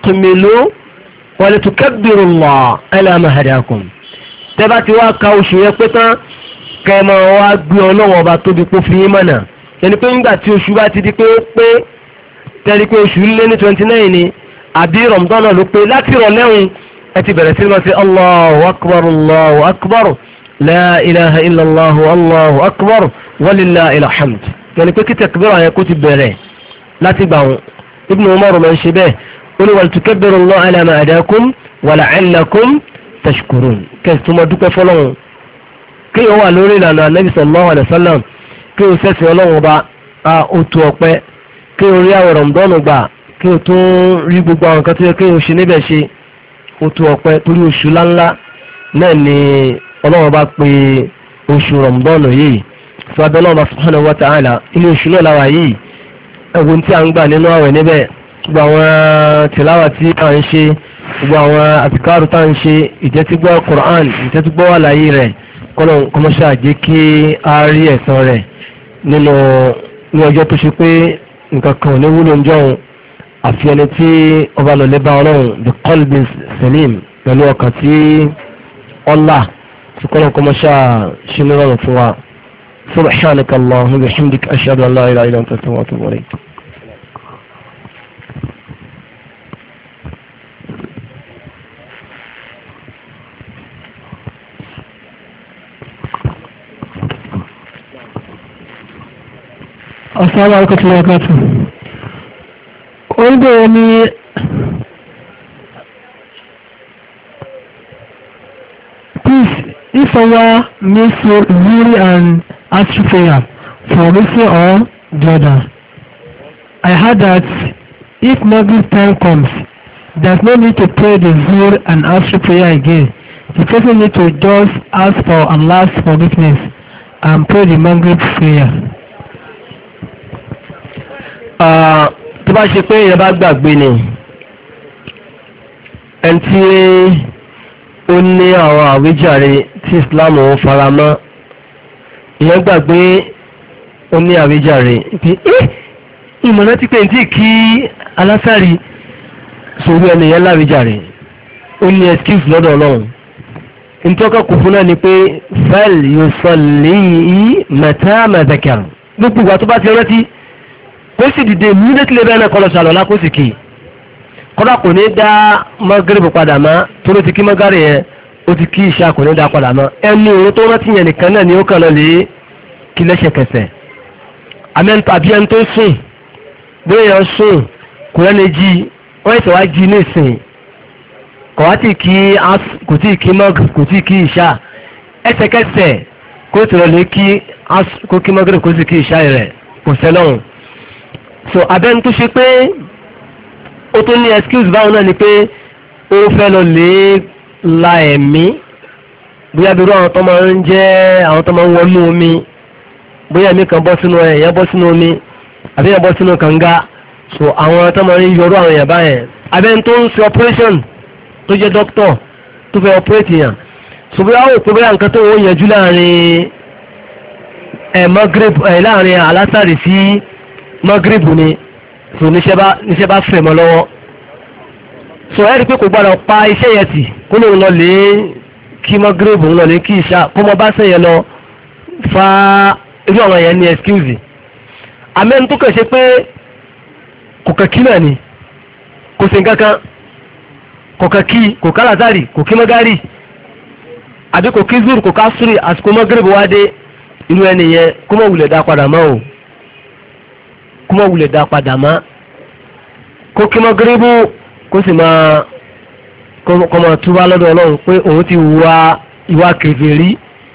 Speaker 2: wal-tukabbirullaha ala ma hadakum tẹ́ bá ti wá ka oṣù yẹn pé tán kẹ́mọ́ wá gbé ọlọ́wọ́ ọba tóbi pé fi yín mọ̀nà yẹni pé ńgbà tí oṣù bá ti di pé tẹ́lí pé oṣù lé ní 29 ni àbí rọ̀mùdọ́ọ̀nù ló pé láti rọ̀ lẹ́hùn ẹ ti bẹ̀rẹ̀ sí ma ṣe Allahu akbar la ilaha illallah Allahu akbar walillahil hamd yẹni pé kí takbira yẹn kó ti bẹ̀rẹ̀ láti gbà wọn Ibn Umar máa ń ṣe bẹ́ẹ̀ ó ní wal-tukabbirullaha ala ma hadakum wa la'allakum tashkurun kẹ́sì tó máa dúpẹ́ fọlọ́run kí wọ́n wà lórí ìlànà Nabi sallallahu alaihi wasallam kí o sẹ́sìn ọlọ́run ọba ó tó ọpẹ́ kí o rí àwọ̀ rọ̀mùdọ́ọ̀nù gbà kí o tún rí gbogbo àwọn nǹkan tó yẹ kí o ṣe níbẹ̀ ṣe ó tó ọpẹ́ torí oṣù láńlá náà ni ọlọ́run bá pe oṣù rọ̀mùdọ́ọ̀nù yìí sọ abẹ́ náà subhanahu wa ta'ala inú oṣù náà lára yìí ẹ̀wọ̀n tí a ń gbà nínú àwẹ̀ níbẹ̀ gbogbo àwọn tìláwà tí a ń ṣe gbogbo àwọn àtìkáàrù tá à ń ṣe ìjẹ́tígbọ́ Qur'an ìjẹ́tígbọ́ àlàyé rẹ̀ kọ́mọ́ṣà jẹ́ kí a rí ẹ̀san rẹ̀ nínú ní ọjọ́ tó ṣe pé nǹkan kan ò ní wúlò ń jọun àfi ẹni tí ọba lọ lè bá ọlọ́run the qalbin salim pẹ̀lú ọkàn tí ọlá tí kọ́lọ̀ kọ́mọ́ṣá ṣe ní rọrùn fún wa. subhanaka allahumma wa bihamdika ashhadu an la ilaha illa anta astaghfiruka wa atubu ilayk.
Speaker 1: Assalamu alaikum wa rahmatullahi wa barakatuh. Olùbẹ̀rẹ̀ ni please, if someone makes you Zuhri and Asr prayer for Mr. or the other, I heard that if Maghrib time comes, there's no need to pray the Zuhr and Asr prayer again. The person need to just ask for Allah's forgiveness and pray the Maghrib prayer.
Speaker 2: Tó bá ṣe pé èèyàn bá gbàgbé ni ẹni tí ó ní àwọn àwíjàre tí Islam ń faramọ́ èèyàn gbàgbé ó ní àwíjàre pé ìmọ̀nà tí pé tí kí alásàrí sórí ẹni yẹn láwíjàre ó ní excuse lọ́dọ̀ Ọlọ́run ntọ́ka kò fún náà ni pé fal yusalli mata ma dhakar gbogbo ìgbà tó bá ti rántí kó sì dìde immediately bẹ́ẹ̀ náà kọ́ lọ sàlọ́lá kó sì kì í kọ́dà kò ní dá mọ́gírìbù padà mọ́ tó ló ti kí mọ́gárì yẹn ó ti kí ìṣá kò ní dá padà mọ́ ẹni òun tó rántí yẹn nìkan náà ni ó kàn lọ lè kí lẹ́sẹ̀kẹsẹ̀ àbí ẹni tó sùn bóyá yẹn sùn kò lẹ́ni jí wọ́n ẹ̀sẹ̀ wá jí nísìn kò tí kí mọ́gírìbù kò tí kí ìṣá ẹsẹ̀kẹsẹ̀ kó tó lọ lè kí mọ́gírìbù kó sì kí ìṣá rẹ̀ kò sẹ́lọ́run. So abẹ́ni tó ṣe pé ó tó ní excuse báwọn náà ni pé ó fẹ́ lọ lè la ẹ̀mí bóyá bí irú àwọn tó máa ń jẹ́ àwọn tó máa ń wọnú omi bóyá ẹ̀mí kan bọ́ sínú ẹ̀yẹ́ bọ́ sínú omi àbí ẹ̀yẹ́ bọ́ sínú kànga so àwọn tó máa ń yọrú àwọn èèyàn báyẹn abẹ́ni tó ń ṣe operation tó jẹ́ doctor tó fẹ́ operate yàn so bóyá ó pé bóyá nǹkan tó ń yanjú láàrin Maghrib láàrin alásàrì sí Maghrib ni so níṣẹ́ bá fẹ̀ mọ́ lọ́wọ́ so ẹ́ rí pé kò gbọ́dọ̀ pa iṣẹ́ yẹn tì kó lóun lọ lè kí Maghrib òun lọ lè kí ìṣá kó mọ bá sẹ́yìn lọ fa irú àwọn yẹn ní excuse àmẹ́ni tó kàn ṣe pé kò kàn kí náà ni kò sí nǹkan kan kò kàn kí kò ká Lazari kò kí Magari àbí kò kí Zuhr kò ká Asri àsìkò Maghrib wá dé irú ẹni yẹn kó mọ̀ wulẹ̀ dá padà mọ́ o kó mọ̀ wulẹ̀ dá padà mọ́ kó kí Maghrib kó sì máa kó máa túbá lọ́dọ̀ Ọlọ́run pé òun ti wá ìwà kèfèrí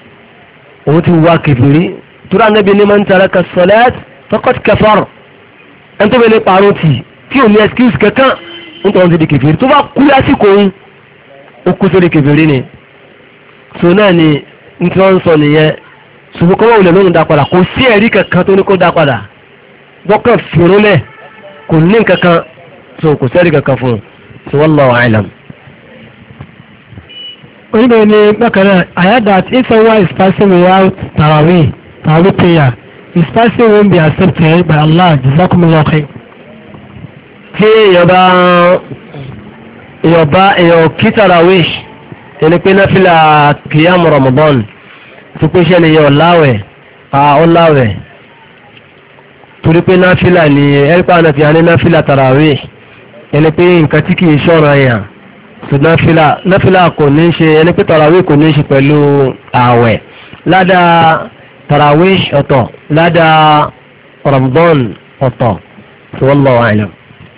Speaker 2: tó rà Nábì ní man taraka as-salat faqad kafar ẹni tó bẹ lè parọ́ tì tí ò ní excuse kankan ń tọ́ ti di kèfèrí tó bá kú lásìkò òun ó kú sórí kèfèrí ni so náà ni n tí wọ́n ń sọ nìyẹn ṣùgbọ́n kọ́wọ́ òun lòun dá padà kò sí ẹ̀rí kankan tó ní kó dá padà gbọ́kàn fìrún lẹ̀ kò ní kankan so kò sẹ́rí kankan fún un so wallahu a'lam.
Speaker 1: Oníbẹ̀rẹ̀ ni bákan náà I heard that if someone is passing without Tarawih prayer his fasting won't be accepted by Allah. Jazakumullahu khair.
Speaker 2: tí èèyàn kí Tarawih ẹni pé náfìlà kìyàm Ramadan tó pé ṣẹ́ ni yẹn ọ̀láwẹ̀ torí pé náfìlà ni ẹ̀rípa àná fi hàn ní náfìlà Tarawih ẹni pé nǹkan tí kìí ṣọ́ra yàn tó náfìlà kò ní ṣe ẹni pé Tarawih kò ní ṣe pẹ̀lú ààwẹ̀ ládàá Tarawih ọ̀tọ̀ ládàá Ramadan ọ̀tọ̀ tó wallahu a'lam.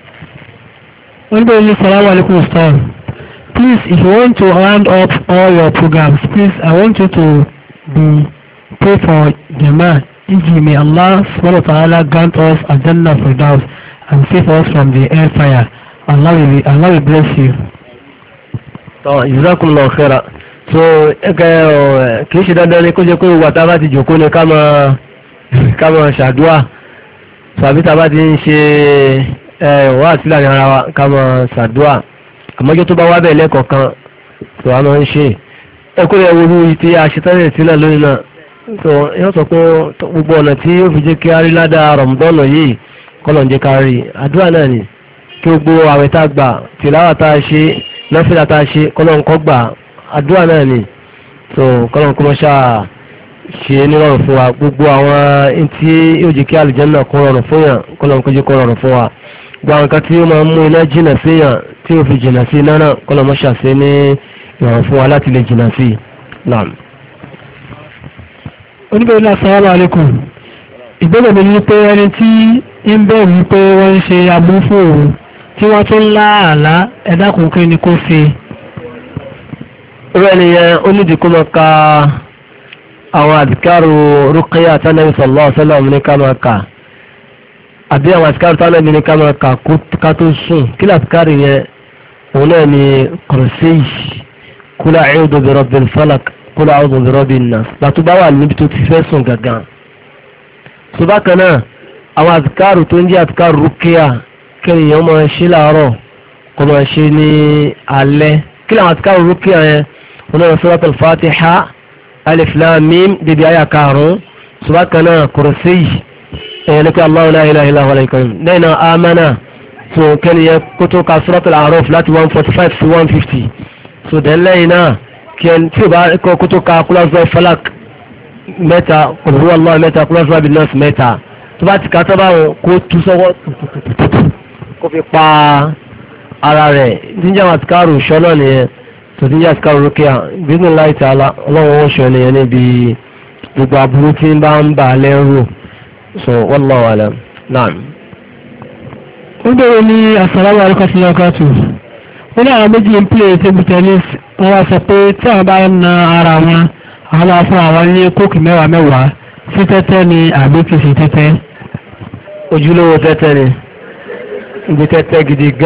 Speaker 1: Assalamu alaikum Ustaz. Please, if you want to round up all your programs, please, I want you to pray for Jama. May Allah subhanahu wa ta'ala grant us a Jannah Firdaus and save us from the hellfire. Allah will bless you.
Speaker 2: Jazakumullahu khaira. So kìí ṣe dandan ni kó jẹ́ pé ìwà tá a bá ti jòkó ni ká máa ṣàdúà tàbí tá a bá ti ń ṣe wá sílẹ̀ ní ara wa ká máa ṣàdúà àmọ́jọ́ tó bá wá bẹ̀ lẹ́kọ̀ọ̀kan tó a máa ń ṣe ẹkú rẹ̀ wo tí a ṣe tẹ́lẹ̀ sílẹ̀ lónìí náà so yóò sọ pé gbogbo ọ̀nà tí ó fi jẹ́ kí á rí ládàá rọ̀mùdọ́nù yìí kọ́lọ̀ ń jẹ́ ká rí àdúrà náà ni kí gbogbo àwẹ̀ tá a gbà tìláwà tá a ṣe lọ́fíìlà tá a ṣe kọ́lọ̀ ń kọ́ gbà àdúrà náà ni so kọ́lọ̀ ń kọ́ mọ́ṣá ṣe nírọ̀rùn fún wa gbogbo àwọn tí yóò jẹ́ kí àlùjánnà kó rọrùn fún yàn kọ́lọ̀ ń kó jẹ́ kó rọrùn fún wa gbogbo àwọn kan tí ó máa ń mú iná jìnà sí yàn tí ó fi jìnà sí iná náà kọ́lọ̀ mọ́ṣá ṣe ní ìrọ̀rùn fún wa láti lè jìnà sí náà.
Speaker 1: oníbẹ̀rẹ̀ náà assalamu alaikum ìbéèrè mi ni pé ẹni tí ń bẹ̀rù wípé wọ́n ń ṣe abú fún òun tí wọ́n tún láàlá ẹ̀dákùn kí ni kó ṣe.
Speaker 2: irú ẹnìyẹn ó nídìí kó máa ka àwọn àdìkárò rúkẹ́yà tánàbí sallallahu alaihi wasallam ní ká máa kà àbí àwọn àdìkárò tánàbí ní ká máa kà ká tó sùn kí làdìkárò yẹn òun náà ni kùrùsíyì kul a'udhu bi rabbil falaq kul a'udhu bi rabbin nas látó bá wà níbi tó ti fẹ́ sùn gàgàn. tó bá kan náà àwọn àdìkárò tó ń jẹ́ àdìkárò rúkẹ́yà kẹ́nìyàn máa ṣe láàárọ̀ kó máa ṣe ní alẹ́ kí làwọn àdìkárò rúkẹ́yà yẹn òun náà suratul Fatiha alif lam mim débi àyà karùn-ún subakana kùrùsíyì ẹ̀yẹ ní pé Allahu la ilaha illa huwal qayyum lẹ́yìn náà amana so kẹ́ni yẹ kótó ka suratul A'raf láti 145 sí 150 so dẹ̀ lẹ́yìn náà kẹ́ni tí o bá kọ́ kótó ka kúlọ́sọ̀ falak mẹ́ta qul huwallahu mẹ́ta kúlọ́sọ̀ bin nas mẹ́ta tó bá ti ka tó báwọn kó tú sọ́wọ́ kó fi pa ara rẹ̀ níjà àtikárù ṣọ́nà nìyẹn tòtíjà àtikárù rúkìá bísí láì tààlà ọlọ́run ó ṣọ nìyẹn níbi gbogbo aburú tí ń bá ń bà lẹ́rù so wallahu alam naam.
Speaker 1: ó bẹ̀rẹ̀ ní assalamu alaikum sílọ́kàtù ó ní àwọn méjì ń play table tennis wọ́n wá sọ pé tí àwọn bá ń na ara wọn àwọn máa fún àwọn ní kóòkì mẹ́wàá mẹ́wàá sí tẹ́tẹ́ ni àbí kìí ṣe tẹ́tẹ́.
Speaker 2: ojúlówó tẹ́tẹ́ ni ibi tẹ́tẹ́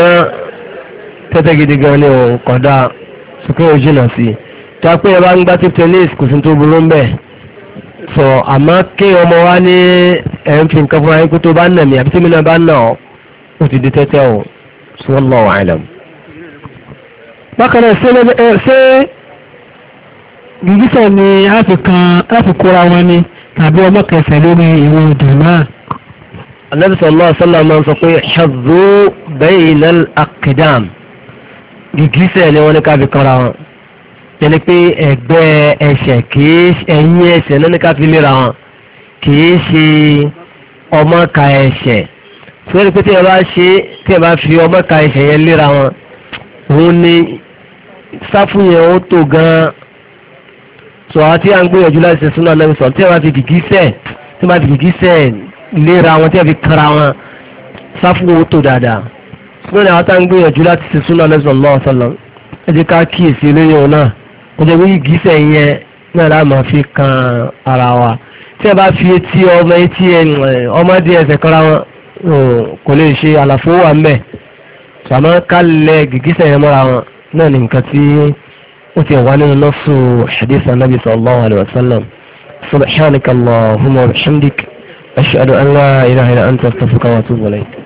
Speaker 2: gidi gan ni ò kọ̀dá sókè òjìnà sí tí a pé ẹ bá ń gbá table tennis kò sí tó burú ń bẹ̀ sọ àmọ́ kí ọmọ wa ní ẹ̀ ń fi nǹkan fún ayé kó tó bá nà mí àbí tí mi náà bá nà ọ́ ó ti di tẹ́tẹ́ o wallahu a'lam.
Speaker 1: bákan náà ṣé gìgísẹ̀ ni a fi kóra wọn ni tàbí ọmọ kẹsẹ̀ lórí ìwọ̀n ìdùn náà.
Speaker 2: Ànábì sallallahu alaihi wasallam máa ń sọ pé hadhu bayna al-aqdam gìgísẹ̀ ni wọ́n ní ká fi kanra wọn yẹni pé ẹgbẹ́ ẹsẹ̀ kìí ẹ̀yìn ẹsẹ̀ náà ní ká fi léra wọn kìí ṣe ọmọ ka ẹsẹ̀ tí wọ́n ní pé tí ẹ bá fi ọmọ ka ẹsẹ̀ yẹn léra wọn òun ni sáfù yẹn ó tó gan-an sọ àti à ń gbìyànjú láti ṣe súnà Ànábì sọ tí ẹ bá fi gìgísẹ̀ léra wọn tí ẹ fi kanra wọn sáfù ó tó dáadáa ṣùgbọ́n àwọn tá ń gbìyànjú láti ṣe súnà Ànábì sallallahu alaihi wasallam ẹ jẹ́ ká kíyèsí eléyìí wọn náà ó jẹ́ pé gìgísẹ̀ yẹn náà láà máa fi kan ara wa tí ẹ bá fi ọmọdé ẹsẹ̀ kanra wọn kò lè ṣe àlàfo wà mbẹ sàmọ́ kálẹ̀ gìgísẹ̀ yẹn mọ́ra wọn náà ní nǹkan tí ó ti wà nínú nọ́ọ̀sù hadith anabi sallallahu alayhi wa sallam subhanaka allahumma wa bihamdik ashhadu an la ilaha illa anta astaghfiruka wa atubu ilayk.